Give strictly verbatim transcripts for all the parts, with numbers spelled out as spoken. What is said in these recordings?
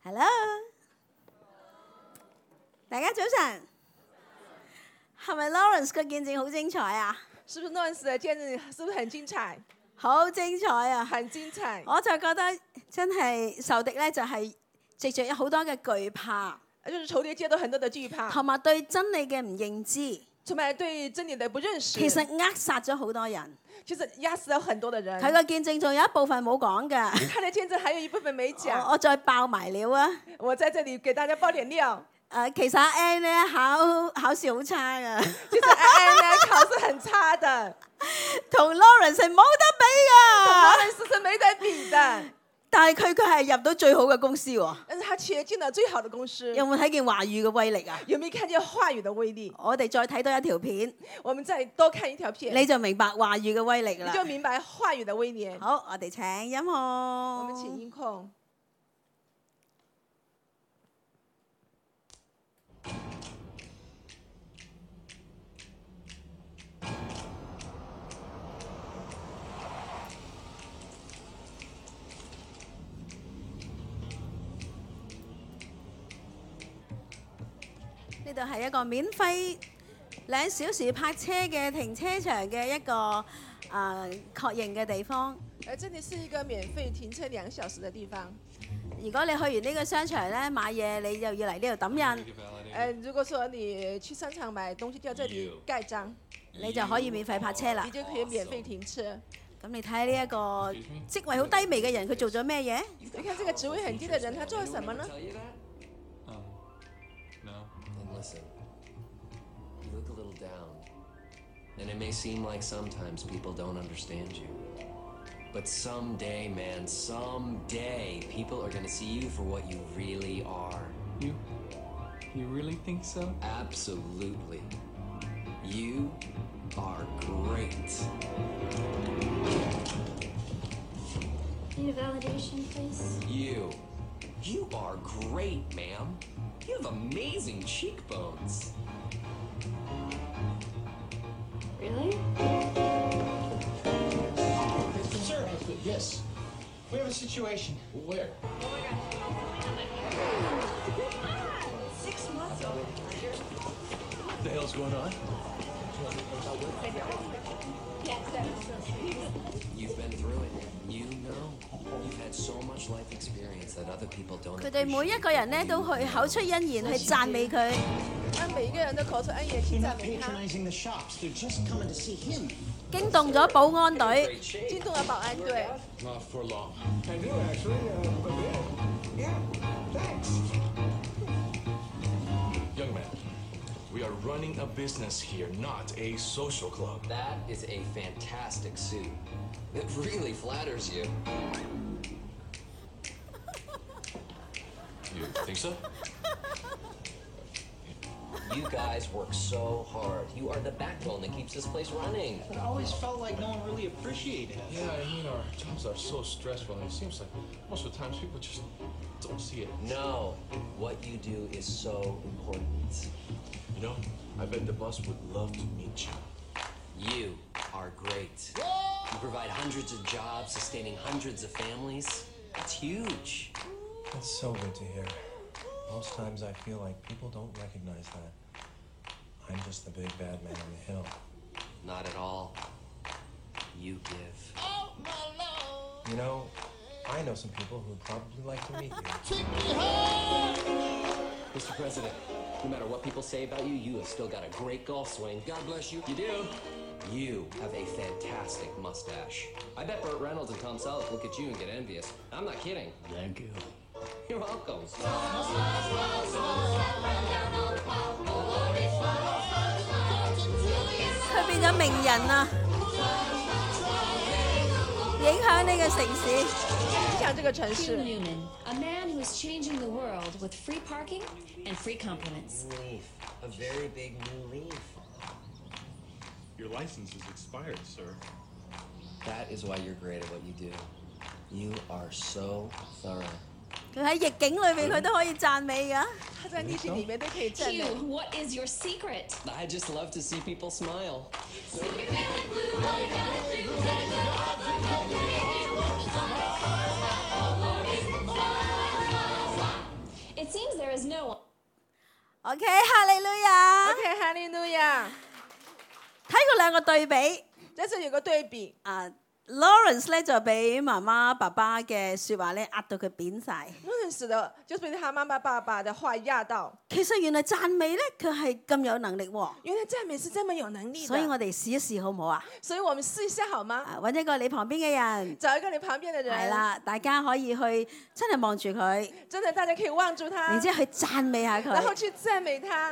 Hello， 大家早晨，係咪 Lawrence 嘅見證好精彩啊？ 是不是 Lawrence 的見證是不是很精彩？ 好精彩啊！ 很精彩。 我就覺得真係仇敵咧，就係藉著有好多嘅懼怕， 就是仇敵借到很多的懼怕， 同埋對真理嘅唔認知， 同埋對真理的不認識。 其實扼殺咗好多人。 其實壓死了很多的人。 佢個見證仲有一部分冇講㗎。 他的見證還有一部分沒講。 我我再爆埋料啊！ 我在這裡給大家爆點料。 誒、呃，其實阿 Ann 咧考考試好差㗎。 其實 Ann 咧考試很差的， 同 Lawrence 係冇得比㗎。 同 Lawrence 是沒得比的。 但係佢佢係入到最好嘅公司喎。 但是他切進了最好的公司。 有冇睇見話語嘅威力啊？ 有沒有看見話語的威力？ 我哋再睇多一條片， 我們再多看一條片， 你就明白話語嘅威力啦。 你就明白話語的威力。 好，我哋請音控。 我們請音控。 呢度係一個免費兩小時泊車嘅停車場嘅一個啊、呃、確認嘅地方。 誒，這裡是一個免費停車兩小時嘅地方。 如果你去完呢個商場咧買嘢，你就要嚟呢度抌印。 誒，如果說你去商場買東西，就要這裡蓋章， 你就可以免費泊車啦。 你就可以免費停車。 咁你睇下呢一個職位好低微嘅人，佢做咗咩嘢？ 你看這個職位很低嘅人，他做了什麼呢？ Listen, you look a little down, and it may seem like sometimes people don't understand you. But someday, man, someday, people are gonna see you for what you really are. You? You really think so? Absolutely. You are great. Need a validation, please? You. You are great, ma'am. You have amazing cheekbones. Really? Sir, yes. We have a situation. Where? Six months old. What the hell's going on? You've been through it. You know. You've had so much life experience that other people don't. 佢哋每一個人咧都去口出恩言去讚美佢。 啊，每一個人都口出恩言去 They're 讚 not 美他， patronizing the shops. They're just coming to see him. 驚動咗保安隊。 驚動了保安隊。 Not for long. I do actually, uh, but yeah. Yeah, thanks. Young man, we are running a business here, not a social club. That is a fantastic suit. It really flatters you. You think so? You guys work so hard. You are the backbone that keeps this place running. But I always felt like no one really appreciated it. Yeah, I mean, our jobs are so stressful, and it seems like most of the times people just don't see it. No, what you do is so important. You know, I bet the boss would love to meet you. You are great. You provide hundreds of jobs, sustaining hundreds of families. It's huge. That's so good to hear. Most times I feel like people don't recognize that. I'm just the big bad man on the hill. Not at all. You give. You know, I know some people who'd probably like to meet you. Mister President, no matter what people say about you, you have still got a great golf swing. God bless you. You do. You have a fantastic mustache. I bet Burt Reynolds and Tom Selleck look at you and get envious. I'm not kidding. Thank you. You're welcome. 佢變咗名人啊！影響呢個城市。 影響這個城 Hugh 市。 Newman, a man who is changing the world with free parking and free compliments. Leaf. A very big new leaf. Your license is expired, sir. That is why you're great at what you do. You are so thorough. 佢喺逆境裏邊，佢都可以讚美㗎。 他在逆境裡面都可以讚美。 Hugh, what is your secret? I just love to see people smile. OK， 哈利路亞。 OK， 哈利路亞。 睇過兩個對比， 在這有個對比。 啊 Lawrence 咧就俾媽媽爸爸嘅説話咧壓到佢扁晒。 Lawrence 的就被他媽媽爸爸的話壓到。 其實原來讚美咧佢係咁有能力喎。 原來讚美是這麼有能力的。 所以我哋試一試好唔好啊？ 所以我們試一下好嗎？ 啊，揾一個你旁邊嘅人。 找一個你旁邊嘅人。 係啦，大家可以去真係望住佢。 真的，大家可以望住他。 然之後去讚美下佢。 然後去讚美他。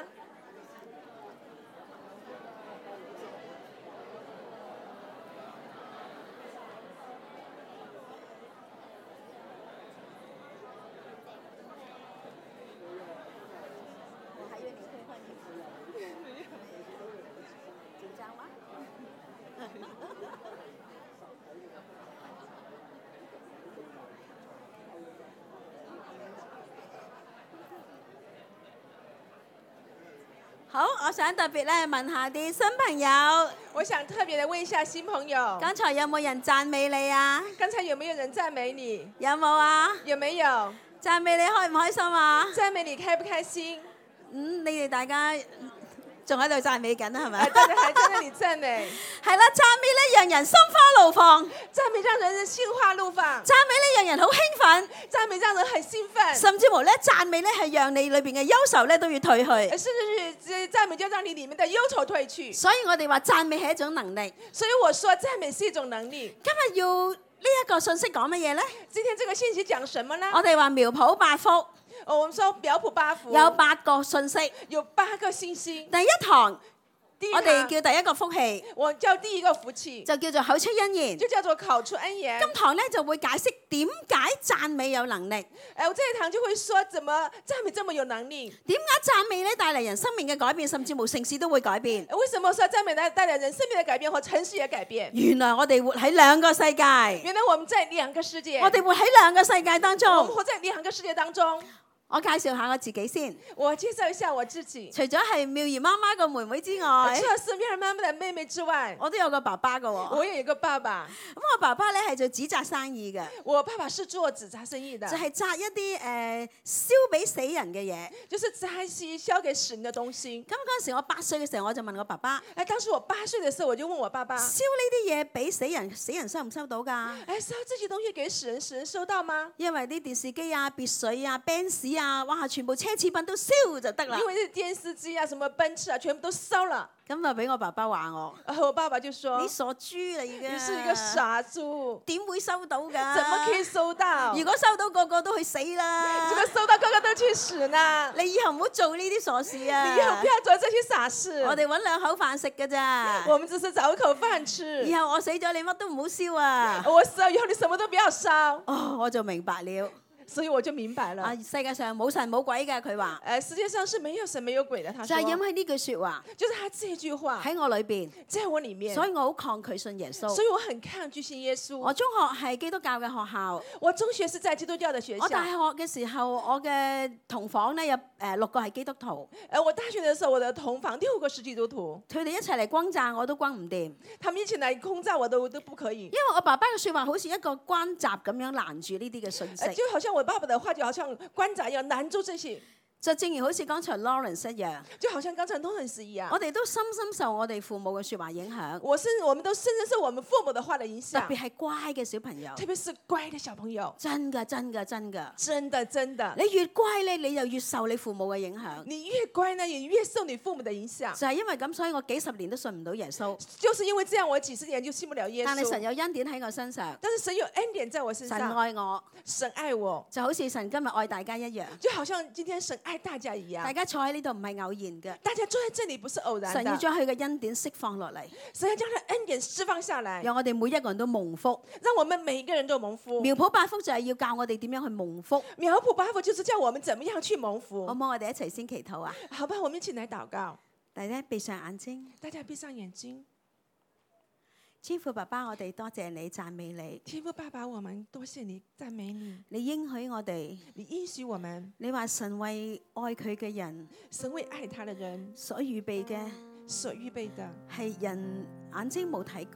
好，我想特別咧問下啲新朋友。 我想特別地問一下新朋友。 剛才有冇人讚美你啊？ 剛才有沒有人讚美你？ 有冇啊？ 有沒有？ 讚美你開唔開心啊？ 讚美你開不開心？ 嗯，你哋大家仲喺度讚美緊啊，係咪？ 大家還在那裡讚美。 係啦，讚美咧讓人心花怒放。 讚美讓人心花怒放。 讚美咧讓人好興奮。 讚美讓人很興奮。 甚至乎咧讚美咧係讓你裏邊嘅憂愁咧都要退去。 甚至是讚美就讓你裡面的憂愁退去。 所以我哋話讚美係一種能力。 所以我說讚美是一種能力。 今日要呢一個信息講乜嘢咧？ 今天這個信息講什麼呢？ 我哋話苗圃八福。 哦，我們說苗圃八福。 有八個信息。 有八個信息。 第一堂。我哋叫第一個福氣， 我叫第一個福氣， 就叫做口出恩言， 就叫做口出恩言。 今堂咧就會解釋點解讚美有能力。 誒，我這一堂就會說，怎麼讚美這麼有能力？ 點解讚美咧帶嚟人生命嘅改變，甚至乎城市都會改變？ 為什麼說讚美帶帶來人生命嘅改變和城市嘅改變？ 原來我哋活喺兩個世界。 原來我們在兩個世界。 我哋活喺兩個世界當中。 我們活在兩個世界當中。 我介紹下我自己先。 我介紹一下我自己。 除咗係妙兒媽媽個妹妹之外， 除了是妙兒媽媽嘅妹妹之外， 我都有個爸爸噶。 我也有個爸爸。 咁我爸爸咧係做紙紮生意嘅。 我爸爸是做紙紮生意的。 就係紮一啲誒燒俾死人嘅嘢。 就是紮一些燒給死人嘅東西。 咁嗰陣時我八歲嘅時候，我就問我爸爸。 誒，當時我八歲嘅時候，我就問我爸爸： 燒呢啲嘢俾死人，死人收唔收到㗎？ 誒，燒這些東西給死人，死人收到嗎？ 因為啲電視機啊、別墅啊、Benz 啊，哇，全部奢侈品都燒就得啦。 因為啲電視機啊、什麼奔馳啊，全部都燒了。 咁就俾我爸爸話我， 我爸爸就說： 你傻豬嚟嘅， 你是一個傻豬， 點會收到㗎？ 怎麼可以收到？ 如果收到，個個都去死啦！ 如果收到，個個都去死呢？ 你以後唔好做呢啲傻事啊！ 你以後不要做這些傻事。 我哋揾兩口飯食㗎咋？ 我們只是找一口飯吃。 以後我死咗，你乜都唔好燒啊！ 我死咗以後，你什麼都不要燒。 哦，我就明白了。 所以我就明白了。 啊，世界上冇神冇鬼嘅，佢話。 誒，世界上是沒有神沒有鬼的，他說。 就係因為呢句説話。 就是他這句話。 喺我裏邊。 在我裡面。 所以我好抗拒信耶穌。 所以我很抗拒信耶穌。 我中學係基督教嘅學校。 我中學是在基督教嘅學校。 我大學嘅時候，我嘅同房咧有誒六個係基督徒。 誒，我大學嘅時候，我的同房六個是基督徒。 佢哋一齊嚟轟炸我都轟唔掂。 他們一起嚟轟炸我都都不可以。 因為我爸爸嘅説話好似一個關閘咁樣攔住呢啲嘅信息。 就好像我爸爸嘅話就好像關閘一樣攔住這些。 就正如好似剛才 Lawrence 一樣， 就好像剛才 Lawrence 一樣， 我哋都深深受我哋父母嘅説話影響。 我深，我們都深深受我們父母的話的影響。 特別係乖嘅小朋友， 特別是乖嘅小朋友， 真㗎真㗎真㗎， 真的真的。 你越乖咧，你就越受你父母嘅影響。 你越乖呢，也越受你父母的影響。 就係因為咁，所以我幾十年都信唔到耶穌。 就是因為這樣，我幾十年就信不了耶穌。 但係神有恩典喺我身上， 但是神有恩典在我身上。 神愛我， 神愛我， 就好似神今日愛大家一樣。 就好像今天神愛大家一樣。 大家坐喺呢度唔係偶然嘅， 大家坐喺這裡不是偶然的。 神要將佢嘅恩典釋放落嚟， 神要將佢恩典釋放下來， 讓我哋每一個人都蒙福， 讓我們每一個人都蒙福。 苗圃八福就係要教我哋點樣去蒙福。 苗圃八福就是教我們怎麼樣去蒙福。 好唔好？我哋一齊先祈禱啊！ 好吧，我們一起來禱告。 大家閉上眼睛， 大家閉上眼睛。 天父爸爸，我哋多謝你，讚美你。 天父爸爸，我們多謝你，讚美你。 你應許我哋， 你應許我們。 你話神為愛佢嘅人， 神為愛他的人所預備嘅， 所預備的係人眼睛冇睇過，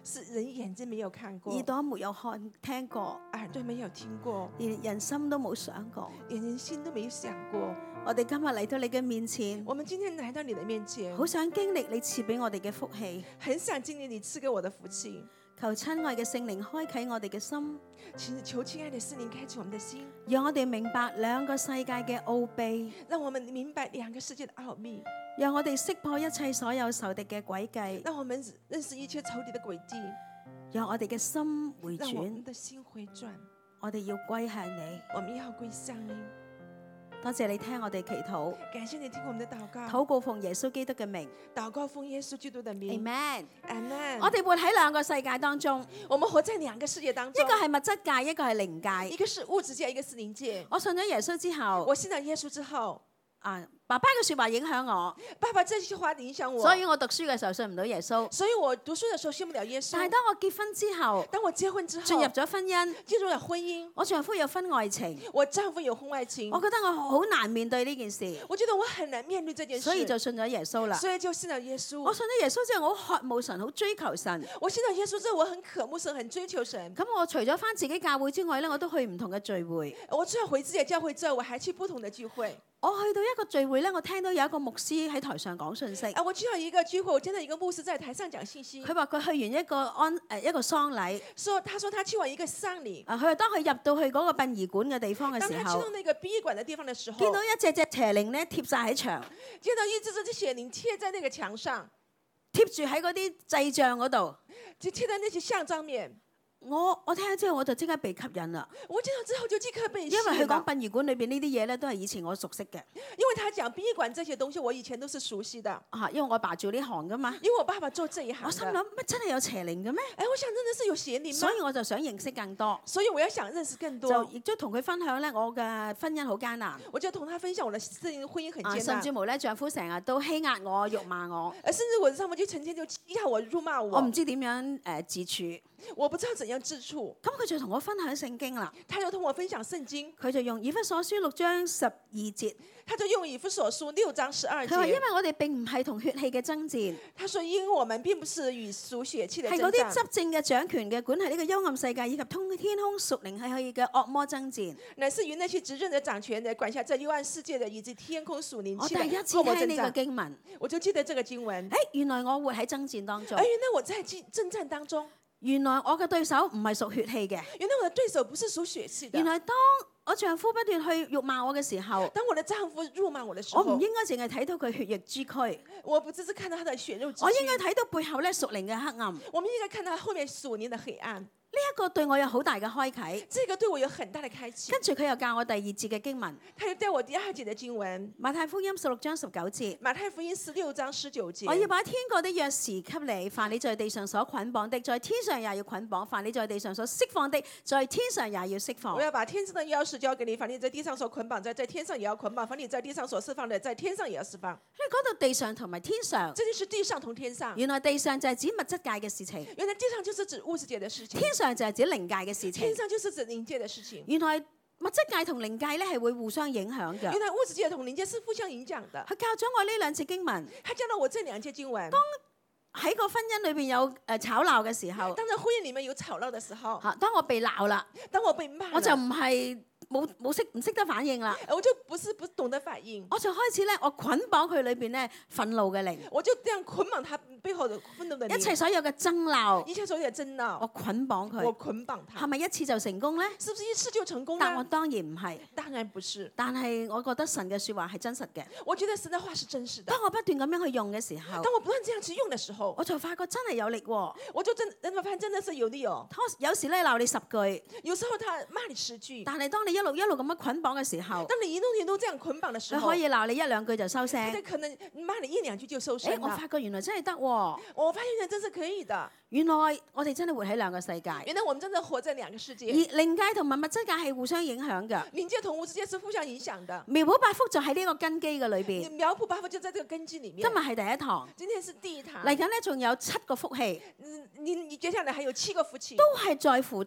是人眼睛沒有看過， 耳朵沒有看聽過， 耳朵沒有聽過， 連人心都冇想過。 連人心都沒有想過。 我哋今日嚟到你嘅面前， 我們今天來到你的面前， 好想經歷你賜俾我哋嘅福氣。 很想經歷你賜給我的福氣。 求親愛嘅聖靈開啟我哋嘅心， 請求親愛的聖靈開啟我們的心， 讓我哋明白兩個世界嘅奧秘， 讓我們明白兩個世界的奧秘， 讓我哋識破一切所有仇敵嘅詭計， 讓我們認識一切仇敵的詭計， 讓我哋嘅心回讓我們轉， 的心回轉， 我哋要歸向你。 我們要歸向你。 多謝你聽我哋祈禱， 感謝你聽我們的禱告， 禱告奉耶穌基督嘅名， 禱告奉耶穌基督的名 Amen。 Amen。 我哋活喺兩個世界當中， 我們活在兩個世界當中， 一個係物質界，一個係靈界。 一個是物質界，一個是靈界。 我信咗耶穌之後， 我信咗耶穌之後， 啊，爸爸嘅說話影響我， 爸爸這句話影響我， 所以我讀書嘅時候信唔到耶穌。 所以我讀書嘅時候信不了耶穌。 但係當我結婚之後， 當我結婚之後， 進入咗婚姻， 進入了婚姻， 我丈夫有婚外情， 我丈夫有婚外情， 我覺得我好難面對呢件事， 我覺得我很難面對這件事， 所以就信咗耶穌啦。 所以就信了耶穌。 我信咗耶穌之後，我好渴慕神，好追求神。 我信了耶穌之後，我很渴慕神，很追求神。 咁我除咗返自己教會之外咧，我都去唔同嘅聚會。 我除了回自己的教會之後，我還去不同的聚會。 我去到一個聚會咧，我聽到有一個牧師喺台上講信息。 啊，我去到一個聚會，我聽到一個牧師在台上講信息。 佢話佢去完一個安誒一個喪禮， 說他說他去完一個喪禮。 啊，佢話當佢入到去嗰個殯儀館嘅地方嘅時候， 當他去到那個殯儀館嘅地方嘅時候， 見到一隻隻邪靈咧貼晒喺牆， 見到一隻隻邪靈貼在那個牆上， 貼住喺嗰啲祭像嗰度， 就貼在那些像上面。 我我聽咗之後我就即刻被吸引啦。 我聽到之後就即刻被吸引。 因為佢講殯儀館裏邊呢啲嘢咧，都係以前我熟悉嘅。 因為他講殯儀館這些東西，我以前都是熟悉的。 啊，因為我爸做呢行噶嘛。 因為我爸爸做這一行。 我心諗乜真係有邪靈嘅咩？ 誒，我想真的是有邪靈嗎？ 所以我就想認識更多。 所以我要想認識更多。 就亦都同佢分享咧，我嘅婚姻好艱難。 我就同他分享我的婚姻很艱難。 甚至乎咧，丈夫成日都欺壓我、辱罵我。 誒，甚至我丈夫就成天就欺壓我、辱罵我。 我唔知點樣誒自處。 我不知道怎樣自處。 咁佢就同我分享聖經啦。 他就同我分享聖經。 佢就用以弗所書六章十二節。 他就用以弗所書六章十二節。 佢話因為我哋並唔係同血氣嘅爭戰。 他說因為我們並不是與屬血氣的爭戰。 係嗰啲執政嘅、掌權嘅、管係呢個幽暗世界以及通天空屬靈係嘅惡魔爭戰。 乃是與那些執政的、掌權的、管轄這幽暗世界的以及天空屬靈我第一次聽呢個經文， 我就記得這個經文。 誒，原來我活喺爭戰當中。 誒，原來我在征戰當中。 原來我嘅對手唔係屬血氣嘅。 原來我的對手不是屬血氣的。 原來當我丈夫不斷去辱罵我嘅時候， 當我的丈夫辱罵我的時候， 我唔應該淨係睇到佢血肉之軀， 我不只是看到他的血肉之軀， 我應該睇到背後咧屬靈嘅黑暗。 我們應該看到後面屬靈的黑暗。 呢一個對我有好大嘅開啟， 這個對我有很大的開啟。 跟住佢又教我第二節嘅經文， 他又教我第二節的經文， 馬太福音十六章十九節。 馬太福音十六章十九節。 我要把天國的鑰匙給你，凡你在地上所捆綁的，在天上也要捆綁；凡你在地上所釋放的，在天上也要釋放。 我要把天上的鑰匙交給你，凡你在地上所捆綁在，在天上也要捆綁；凡你在地上所釋放的，在天上也要釋放。 因為講到地上同埋天上， 這就是地上同天上。 原來地上就係指物質界嘅事情， 原來地上就是指物質界的事情， 天上就係指靈界嘅事情。 天上就是指靈界的事情。 原來物質界同靈界咧係會互相影響嘅。 原來物質界同靈界是互相影響的。 佢教咗我呢兩節經文， 他教到我這兩節經文。 當喺個婚姻裏邊有誒吵鬧嘅時候， 當在婚姻裡面有吵鬧嘅時候， 嚇，當我被鬧啦， 當我被罵， 我就唔係冇冇識唔識得反應啦， 我就不是不懂得反應， 我就開始咧，我捆綁佢裏邊咧憤怒嘅靈， 我就這樣捆綁他背後的憤怒的靈， 一切所有嘅爭鬧， 一切所有嘅爭鬧， 我捆綁佢， 我捆綁他， 係咪一次就成功咧？ 是不是一次就成功？ 但我當然唔係， 當然不是， 但係我覺得神嘅説話係真實嘅。 我覺得神的話是真實的。 當我不斷咁樣去用嘅時候， 當我不斷這樣去用嘅時候， 我就發覺真係有力喎。 我就真，我發現真的是有力哦。 有時咧鬧你十句， 有時候他罵你十句， 但係當你一路一路咁樣捆綁嘅時候， 當你一路一路這樣捆綁嘅時候， 佢可以鬧你一兩句就收聲， 佢可能罵你一兩句就收聲。 誒，我發覺原來真係得喎。 我發現原來真是可以的。 原來我哋真係活喺兩個世界。 原來我們真的活在兩個世界。 而靈界同埋物質界係互相影響嘅。 靈界同物質界是互相影響的。 苗圃百福就喺呢個根基嘅裏邊。 苗圃百福就在這個根基裡面。 今日係第一堂。 今天是第一堂。 嚟緊咧仲有七個福氣。 你你接下來還有七個福氣。 都係在乎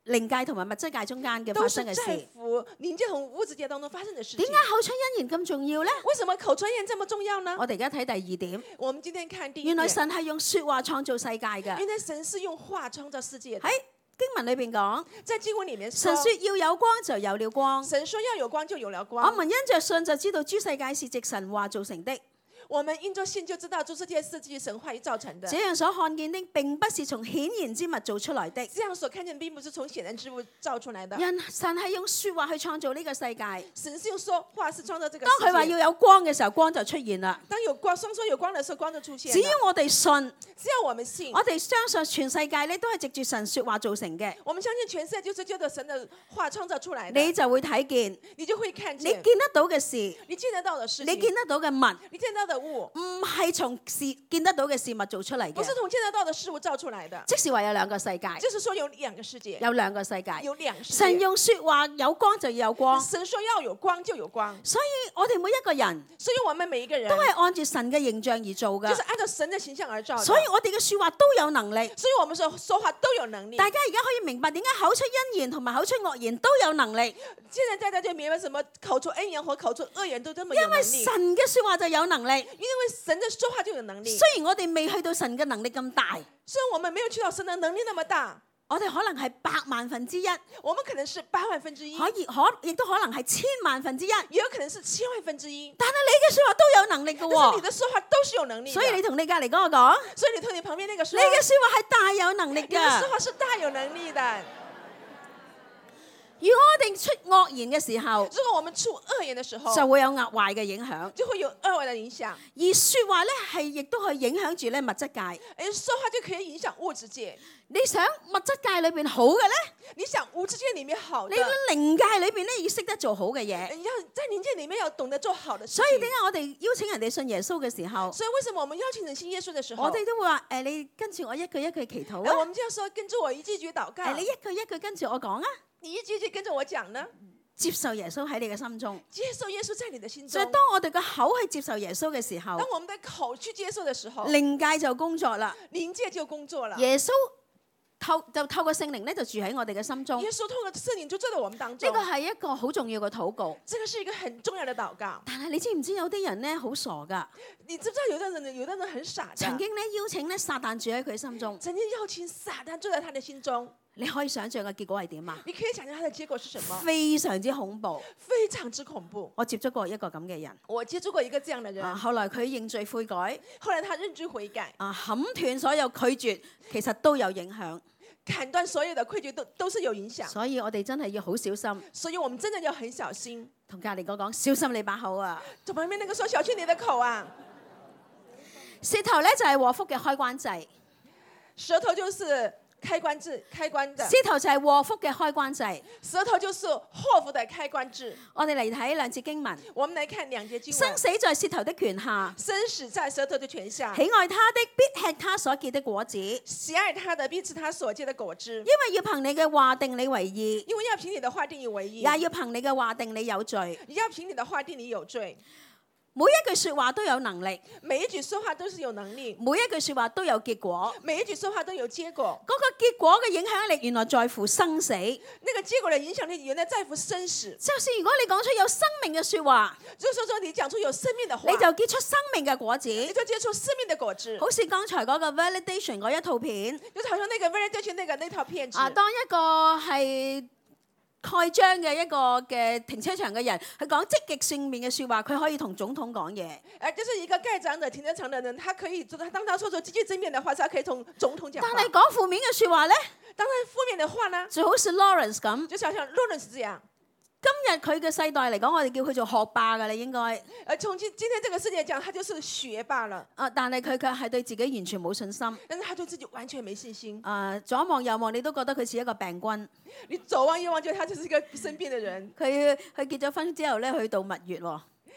靈界同埋物質界中間嘅發都是生嘅在事。 乎靈界同物質界當中發生的事情點。解口出恩言咁重要呢？ 為什麼口出恩言這麼重要呢？ 我哋而家睇第二點， 我們今天看第一點， 原來神係用説話創造世界嘅。 原來神是用話創造世界的。 喺經文裏邊講， 在經文裡面神說， 説要有光就有了光。 神說要有光就有了我光。 們因着信就知道諸世界是藉神話造成的。 我們因着信就知道諸世界是基於神話語造成的。 這樣所看見的並不是從顯然之物做出來的。 這樣所看見並不是從顯然之物造出來的。 人神係用説話去創造呢個世界。 神是用說話是創造這個世界。 當佢話要有光嘅時候，光就出現啦。 當有光，雙說有光的時候，光就出現。 只要我哋信， 只要我們信， 我哋相信全世界咧都係藉住神説話造成嘅。 我們相信全世界就是就着神的話創造出來的。 你就會睇見， 你就會看你見， 見得到嘅事， 你見得到的事情， 你見得到嘅物， 你見得到的物， 唔係從事見得到嘅事物做出嚟不是嘅。 從見得到的事物造出來的。 即是話有兩個世界， 就是說有兩個世界， 有兩個世界。 有兩個世界。 神用説話有光就要有光， 神說要有光就有光， 所以我哋每一個人所以我們每一個人都係按住神嘅形象而做就是嘅， 按照神的形象而造的。 所以我哋嘅説話都有能力。 所以我們說說話都有能力。 大家而家可以明白點解口出恩言同埋口出惡言都有能力， 現在大家就明白什麼口出恩言和口出惡言都這麼有因為能力。 神嘅説話就有能力。 因為神的說話就有能力。 雖然我哋未去到神嘅能力咁大， 雖然我們沒有去到神的能力那麼大， 我哋可能係百萬分之一， 我們可能是八萬分之一， 可以可亦都可能係千萬分之一， 也有可能是千萬分之一。 但係你嘅説話都有能力嘅但是喎你。的說話都是有能力的。 所以你同你隔離嗰個講， 所以你同你旁邊那個說， 你嘅説話係大有能力你的說㗎。 話是大有能力的。 如果我哋出惡言嘅時候， 如果我們出惡言的時候， 就會有惡壞嘅影響。 就會有惡壞的影響。 而説話咧係亦都可以影響住咧物質界。 而說話就可以影響物質界。 你想物質界裏邊好嘅咧， 你想物質界裡面好的， 你喺靈界裏邊咧要識得做好嘅嘢。 你要在靈界裡面要懂得做好的事情。 所以點解我哋邀請人哋信耶穌嘅時候， 所以為什麼我們邀請人信耶穌的時候， 我哋都會話誒，你跟住我一句一句祈禱然後我啊， 們就要說跟住我一句一句禱告， 誒，你一句一句跟住我講啊， 你一句一句跟着我講呢， 接受耶穌喺你嘅心中。 接受耶穌在你的心就係中。 當我哋個口去接受耶穌嘅時候， 當我們的口去接受的時候， 靈界就工作啦。 靈界就工作了。 耶穌透就透過聖靈咧，就住喺我哋嘅心中。 耶穌透過聖靈就坐在我們當中。 呢個係一個好重要嘅禱告。 這個是一個很重要的禱告。 但係你知唔知有啲人咧好傻噶？ 你知不知道有的人有的人很傻的， 曾經咧邀請咧撒旦住喺佢心中。 曾經邀請撒旦住在他的心中。 你可以想象嘅結果係點啊？ 你可以想象他的結果是什麼？ 非常之恐怖。 非常之恐怖。 我接觸過一個咁嘅人。 我接觸過一個這樣的人。 啊，後來佢認罪悔改。 後來他認罪悔改。 啊，砍斷所有拒絕，其實都有影響。 砍斷所有的拒絕都都是有影響。 所以我哋真係要好小心。 所以我們真的要很小心。 同隔離嗰講，小心你把口啊！ 就旁邊那個說小心你的口啊！ 舌頭咧就係禍福嘅開關掣。 舌頭就是開關掣，開關的。 舌頭就係禍福嘅開關掣。 舌頭就是禍福的開關掣。 我哋嚟睇兩節經文。 我們來看兩節經文。 生死在舌頭的權下， 生死在舌頭的權下。 喜愛他的必吃他所結的果子， 喜愛他的必吃他所結的果子。 因為要憑你嘅話定你為義， 因為要憑你的話定你為義， 也要憑你嘅話定你有罪。 要憑你的話定你有罪。 每一句說話都有能力， 每一句說話都是有能力， 每一句說話都有結果， 每一句說話都有結果。 嗰個結果嘅影響力原來在乎生死。 那個結果的影響力原來在乎生死。 就是如果你講出有生命嘅說話， 就是說你講出有生命的話， 你就結出生命嘅果子， 你就結出生命的果子。 好似剛才嗰個 validation 嗰一套片， 就是好像那個 validation 那個那套片子。 啊，當一個係蓋章嘅一個嘅停車場嘅人，佢講積極正面嘅説話，佢可以同總統講嘢。 誒，就是一個蓋章的停車場的人，他可以，當他說出積極正面的話，他可以同總統講話。 但係講負面嘅説話咧， 當然負面的話呢， 就好似 Lawrence 咁， 就好像 Lawrence 這樣。 今日佢嘅世代嚟講，我哋叫佢做學霸㗎啦，應該。 誒，從今今天這個世界講，他就是學霸了。 啊，但係佢卻係對自己完全冇信心。 但是他對自己完全沒信心。 啊，左望右望，你都覺得佢似一個病君。 你左望右望，覺得他就是一個生病的人。 佢佢結咗婚之後咧，去度蜜月喎。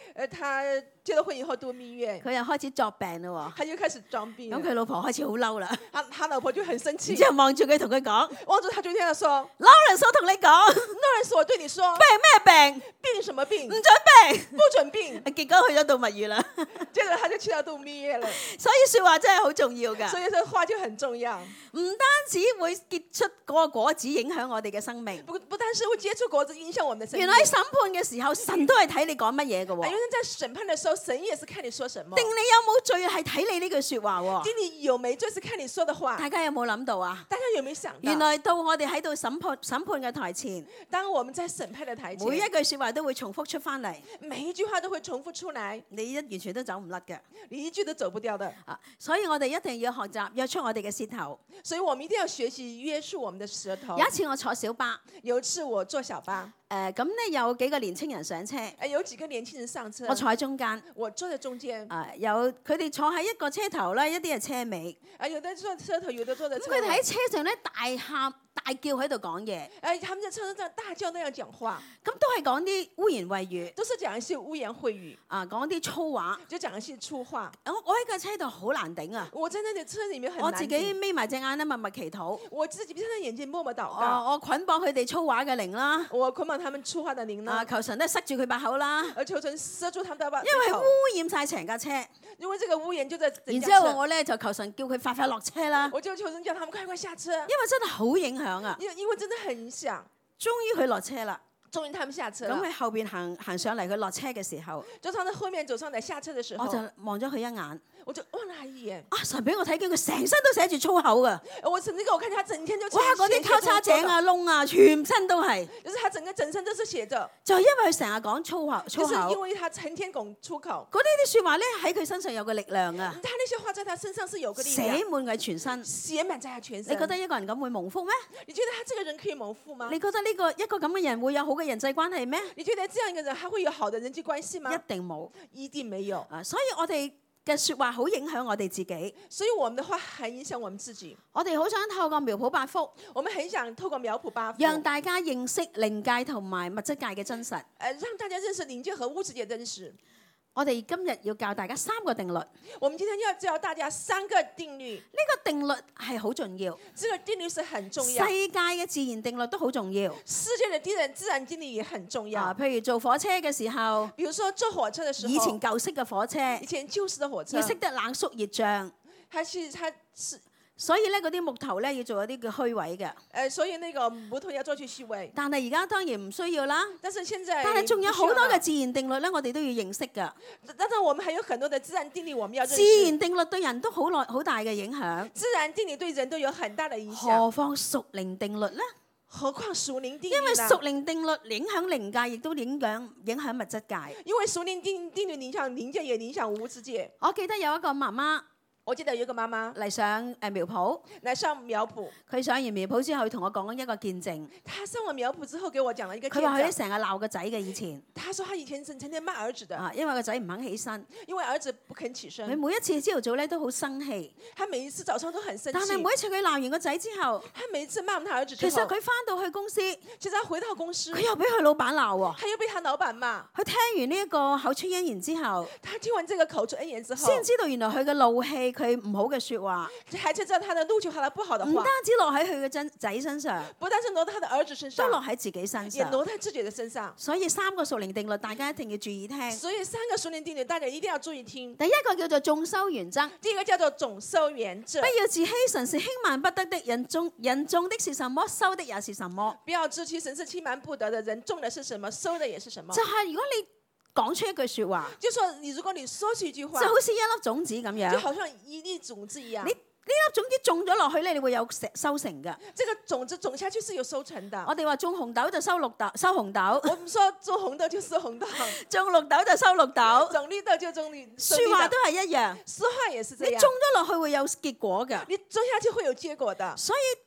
呃，他結了婚以後度蜜月， 佢又開始作病咯他又開始裝病喎。 了。 咁佢老婆開始好嬲啦， 他他老婆就很生氣然，之後望住佢同佢講望住他就這樣說 ：Lawrence，我同你講， ：Lawrence，我對你說， 病咩病？ 病什麼病？ 唔准病。 不准病。 結果去咗度蜜月啦。 接着他就去到度蜜月了。 所以説話真係好重要㗎， 所以說話就很重要， 唔單止會結出嗰個果子影響我哋嘅生命。 不不但是會結出果子影響我們的生命。 原來喺審判嘅時候，神都係睇你講乜嘢嘅喎。 啊，原來在審判的時候，神也是看你說什麼。 定你有冇罪係睇你呢句説話喎。 定你有沒罪是看你說的話。 大家有冇諗到啊？ 大家有沒有想到？ 原來到我哋喺度審判審判嘅台前， 當我們在審判的台前， 每一句説話都會重複出翻嚟， 每一句話都會重複出來， 你一完全都走唔甩嘅。 你一句都走不掉的。 啊，所以我哋一定要學習約束我哋嘅舌頭。 所以我們一定要學習約束我們的舌頭。 有一次我坐小巴， 有一次我坐小巴， 誒咁咧有幾個年青人上車， 誒有幾個年輕人上車， 我坐喺中間。 我坐在中間。 啊，有佢哋坐喺一個車頭啦，一啲係車尾。 啊，有的坐車頭，有的坐在車尾。 咁佢哋喺車上咧大喊大叫喺度講嘢。 誒，他們在車上大叫那樣講話， 咁都係講啲污言穢語， 都是講一些污言穢語， 啊講啲粗話。 就講一些粗話。 我我喺架車度好難頂啊！ 我在那裡車裡面很難頂。 我自己眯埋隻眼咧，默默祈禱。 我自己閉上眼睛默默禱告。 我我捆綁佢哋粗話嘅靈啦。 我捆綁他們粗話的靈啦。 啊，求神咧塞住佢把口啦。 而求神塞住他們的把口。 因為污染晒成架車。 因為這個污言就在整然架車。 之後我咧就求神叫佢快快落車啦。 我就求神叫他們快快下車。因為真係好影響啊！ 因因為真的很影響。 終於佢落車啦。 終於他們下車。 咁佢後邊行行上嚟，佢落車嘅時候， 就從佢後面走上嚟下車嘅時候， 我就望咗佢一眼。 我就望了他一眼。 啊！神俾我睇見佢成身都寫住粗口噶。 我曾經給我看見他整天就哇！嗰啲交叉井啊、窿啊，全身都係。 就是他整個整身都是寫着。 就因為佢成日講粗口，粗口。 就是因為他成天講粗口。 嗰啲啲説話咧喺佢身上有個力量啊。 他那些話在他身上是有個力量。 寫滿佢全身。 寫滿在他全身。 你覺得一個人咁會蒙福咩？ 你覺得他這個人可以蒙福嗎？ 你覺得呢個一個咁嘅人會有好嘅人際關係咩？ 你覺得這樣一個人，他會有好的人際關係嗎？ 一定冇， 一定沒有。 啊，所以我哋嘅説話好影響我哋自己， 所以我們的話很影響我們自己。 我哋好想透過苗圃八福， 我們很想透過苗圃八福， 讓大家認識靈界同埋物質界嘅真實。 誒，讓大家認識靈界和物質界真實。 我哋今日要教大家三個定律。 我們今天要教大家三個定律。 呢個定律係好重要。 這個定律是很重要。 世界嘅自然定律都好重要。 世界的自然自然定律也很重要。 啊，譬如做火車嘅時候， 比如說坐火車的時候， 以前舊式嘅火車， 以前舊式的火車， 要識得冷縮熱脹。 它是它是。 所以咧，嗰啲木頭咧要做一啲叫虛位嘅。 誒，所以那個木頭要做去虛位。 但係而家當然唔需要啦。 但是現在， 但係仲有好多嘅自然定律咧，我哋都要認識㗎。 但是我們還有很多的自然定律，我們要認識。 自然定律對人都好耐好大嘅影響。 自然定律對人都有很大的影響。 何況屬靈定律咧？ 何況屬靈定律？ 因為屬靈定律影響靈界，亦都影響影響物質界。 因為屬靈定定律影響靈界，也影響物質界。 我記得有一個媽媽。 我記得有一個媽媽嚟上誒苗圃， 嚟上苗圃。佢上完苗圃之後，同我講一個見證。 他上完苗圃之後，給我講了一個見證。 佢話佢成日鬧個仔嘅以前。 他說他以前成成天罵兒子的。 啊，因為個仔唔肯起身。 因為兒子不肯起身。 佢每一次朝頭早咧都好生氣。 他每一次早上都很生氣。 但係每一次佢鬧完個仔之後， 他每一次罵完他兒子之後， 其實佢翻到去公司， 其實他回到公司， 佢又俾佢老闆鬧喎。 他又被他老闆罵。 佢聽完呢一個口出恩言之後， 他聽完這個口出恩言之後， 先知道原來佢嘅怒氣，佢唔好嘅説話， 還知道他的怒氣，他的不好的話， 唔單止落喺佢嘅真仔身上， 不單是落到他的兒子身上， 都落喺自己身上， 也落在自己的身上。 所以三個屬靈定律，大家一定要注意聽。 所以三個屬靈定律，大家一定要注意聽。 第一個叫做總收原則， 第一個叫做總收原則。 不要自欺，神是輕慢不得的，人種人種的是什麼，收的也是什麼。 不要自欺，神是輕慢不得的，人種的是什麼，收的也是什麼。 就係如果你講出一句説話， 就說你如果你說出一句話， 就好似一粒種子咁樣， 就好像一粒種子一樣。 你呢粒種子種咗落去咧，你會有收成㗎。 這個種子種下去是有收成的。 我哋話種紅豆就收綠豆，收紅豆。 我們說種紅豆就收紅豆， 種綠豆就收綠豆， 種綠豆就種綠。 説話都係一樣， 說話也是這樣。 你種咗落去會有結果㗎， 你種下去會有結果的。 所以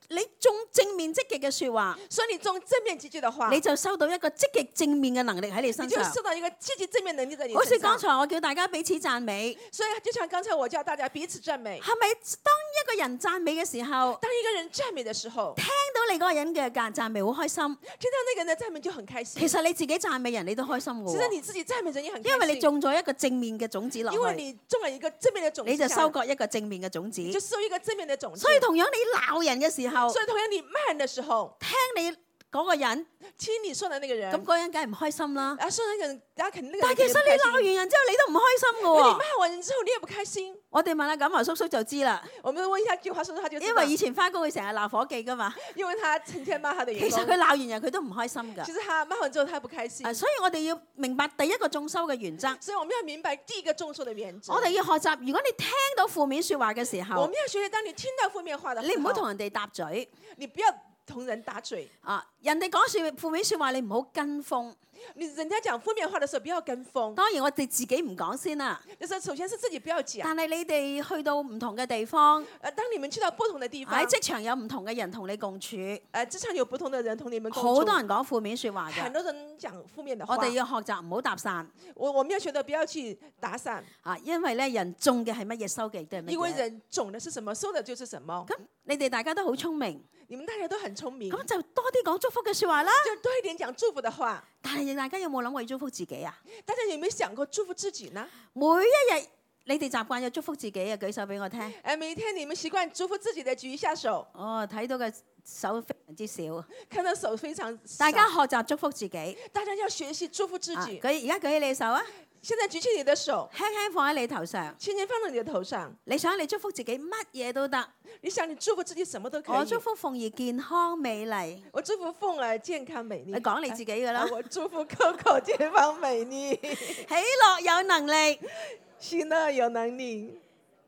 你種正面積極嘅説話， 所以你種正面積極的話， 你就收到一個積極正面嘅能力喺你身你就上。 受到一個積極正面能力在你好似身上。 剛才我叫大家彼此讚美， 所以就像剛才我叫大家彼此讚美。 係咪當一個人讚美嘅時候， 當一個人讚美的時候， 聽到你嗰個人嘅讚讚美好開心， 聽到那個人的讚美就很開心。 其實你自己讚美人你都開心嘅其實喎， 你自己讚美人也很開心， 因為你種咗一個正面嘅種子落因為去， 你種了一個正面的種子， 你就收割一個正面嘅種子。 你就收一個正面的種子。 所以同樣你鬧人嘅時候， 所以同樣你罵人的時候， 聽你嗰個人， 聽你說的那個人， 咁嗰人梗係唔開心啦。 啊，說那個人，大家肯定那個但係其實你鬧完人之後，你都唔開心嘅你喎。 罵完人之後，你也不開心。 我哋問下錦華叔叔就知啦， 我們問一下句話叔叔，他就知道因為以前翻工佢成日鬧伙計噶嘛。 因為他成天罵他的其員工。 實佢鬧完人佢都唔開心㗎。 其實他罵完之後，他不開心。 啊，所以我哋要明白第一個種收嘅原則。 所以我們要明白第一個種收的原則。 我哋要學習，如果你聽到負面説話嘅時候我們，要學習，當你聽到負面話的時候， 你唔好同人哋搭嘴。 你不要同人打嘴。 啊，人哋講説負面説話，你唔好跟風。 你人家講負面話的時候，不要跟風。 當然我哋自己唔講先啦。 就是首先是自己不要講。 但係你哋去到唔同嘅地方， 呃，當你們去到不同的地方， 喺職場有唔同嘅人同你共處， 呃，職場有不同的人同你們共處。 好多人講負面説話嘅。 很多人講負面的話。 我哋要學習唔好搭訕。 我我們要學得不要去打散。 啊，因為咧人種嘅係乜嘢，收嘅都係乜嘢。 因為人種的是什麼，收的就是什麼。 咁你哋大家都好聰明， 你們大家都很聰明， 咁就多啲講祝福嘅説話啦。 就多一點講祝福的話。 但係大家有冇諗過要祝福自己啊？ 大家有沒有想過祝福自己呢？ 每一日你哋習慣要祝福自己啊，舉手俾我聽。 誒，每天你們習慣祝福自己的，舉一下手。 哦，睇到嘅手非常之少。 看到手非常少。 大家學習祝福自己。 大家要學習祝福自己。 舉而家舉起你手啊！ 現在舉起你的手， 輕輕放喺你頭上， 輕輕放到你的頭上。 你想你祝福自己乜嘢都得。 你想你祝福自己什麼都可以。 我祝福鳳兒健康美麗。 我祝福鳳兒健康美麗。 你講你自己㗎啦。 我祝福 Coco 健康美麗。 喜樂有能力， 喜樂有能力，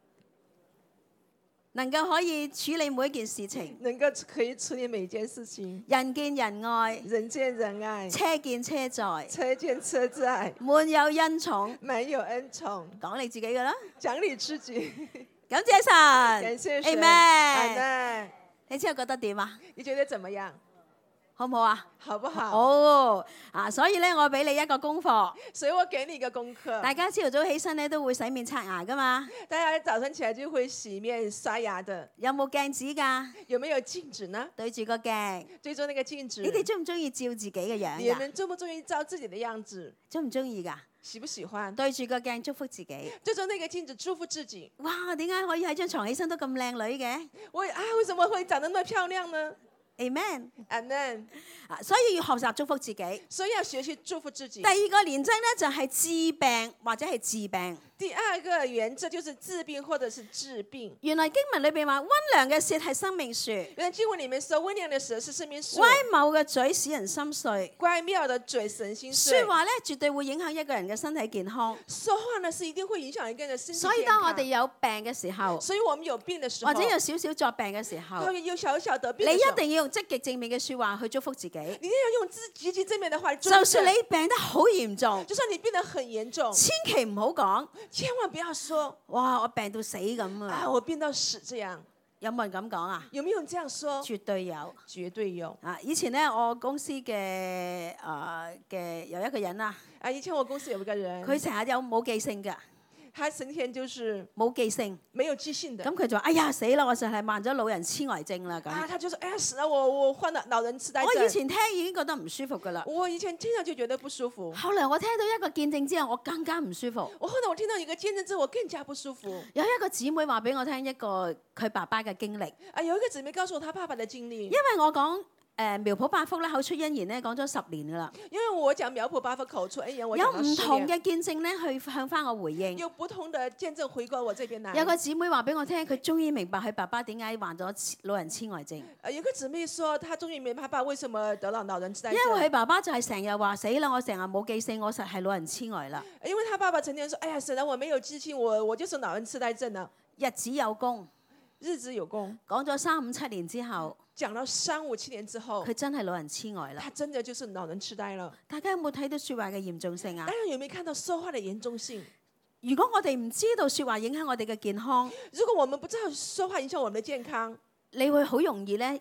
能夠可以處理每一件事情， 能夠可以處理每一件事情。 人見人愛， 人見人愛， 車見車載， 車見車載， 滿有恩寵， 滿有恩寵。 講你自己㗎啦。 講你自己。 感謝神， 感謝神。Amen。 你之後覺得點啊？ 你覺得怎麼樣？ 好唔好啊？ 好不好？ 好啊！所以咧，我俾你一個功課。 所以我給你一個功課。 大家朝頭早起身咧，都會洗面刷牙噶嘛。 大家早上起來就會洗面刷牙的。 有冇鏡子㗎？ 有沒有鏡子呢？ 對住個鏡。 對住那個鏡子。 你哋中唔中意照自己嘅樣㗎？ 你們中唔中意照自己的樣子？ 中唔中意㗎？ 喜不喜歡？ 對住個鏡祝福自己。 對住那個鏡子祝福自己。 哇！點解可以喺張床起身都咁靚女嘅？ 我啊，為什麼會長得那麼漂亮呢？ Amen，Amen。 Amen。 啊，所以要學習祝福自己。 所以要學習祝福自己。 第二個原則咧就係治病或者係治病。 第二個原則就是治病或者是治病。 原來經文裏邊話溫良嘅舌係生命樹。 原來經文裡面說溫良嘅舌是生命樹。 乖謬嘅嘴使人心碎。 乖謬嘅嘴使人心碎。 説話咧絕對會影響一個人嘅身體健康。 說話呢是一定會影響一個人嘅身體健康。 所以當我哋有病嘅時候， 所以我們有病嘅時候， 或者有少少作病嘅時候， 有小小得病， 你一定要用積極正面嘅説話去祝福自己。 你一定要用積極正面嘅話。 就算你病得好嚴重， 就算你病得很嚴重， 千祈唔好講， 千萬不要說。 哇！我病到死咁啊！ 啊，我病到死這樣， 有冇人咁講啊？ 有沒有人這樣說？ 絕對有， 絕對有。 啊！以前咧，我公司嘅啊嘅有一個人啊， 啊，以前我公司有一個人， 佢成日有冇記性㗎。 他成天就是冇記性， 沒有記性的。 咁佢就話：哎呀死啦！我就係患咗老人痴呆症啦咁。 啊，他就說：哎呀死啦！我我患了老人痴呆症。 我以前聽已經覺得唔舒服㗎啦。 我以前聽到就覺得不舒服。 後來我聽到一個見證之後，我更加唔舒服。 我後來我聽到一個見證之後，我更加不舒服。 有一個姊妹話俾我聽一個佢爸爸嘅經歷。 啊，有一個姊妹告訴我他爸爸嘅經歷。 因為我講。誒苗圃八福咧口出恩言咧講咗十年噶啦， 因為我講苗圃八福口出恩言，我有唔同嘅見證咧去向翻我回應， 有不同嘅見證回過我這邊來。 有個姊妹話俾我聽，佢終於明白佢爸爸點解患咗老人痴呆症。 誒有個姊妹說，她終於明白爸爸為什麼得了老人痴呆症。 因為佢爸爸就係成日話死啦，我成日冇記性，我實係老人痴呆啦。 因為他爸爸成天說：哎呀，死啦，我沒有記性，我我就是老人痴呆症啦。 日子有功， 日子有功。 講咗三五七年之後。 講到三五七年之後， 佢真係老人痴呆啦。 他真的就是老人痴呆了。 大家有冇睇到説話嘅嚴重性啊？ 大家有沒有看到說話的嚴重性？ 如果我哋唔知道説話影響我哋嘅健康， 如果我們不知道說話影響我們的健康， 你會好容易咧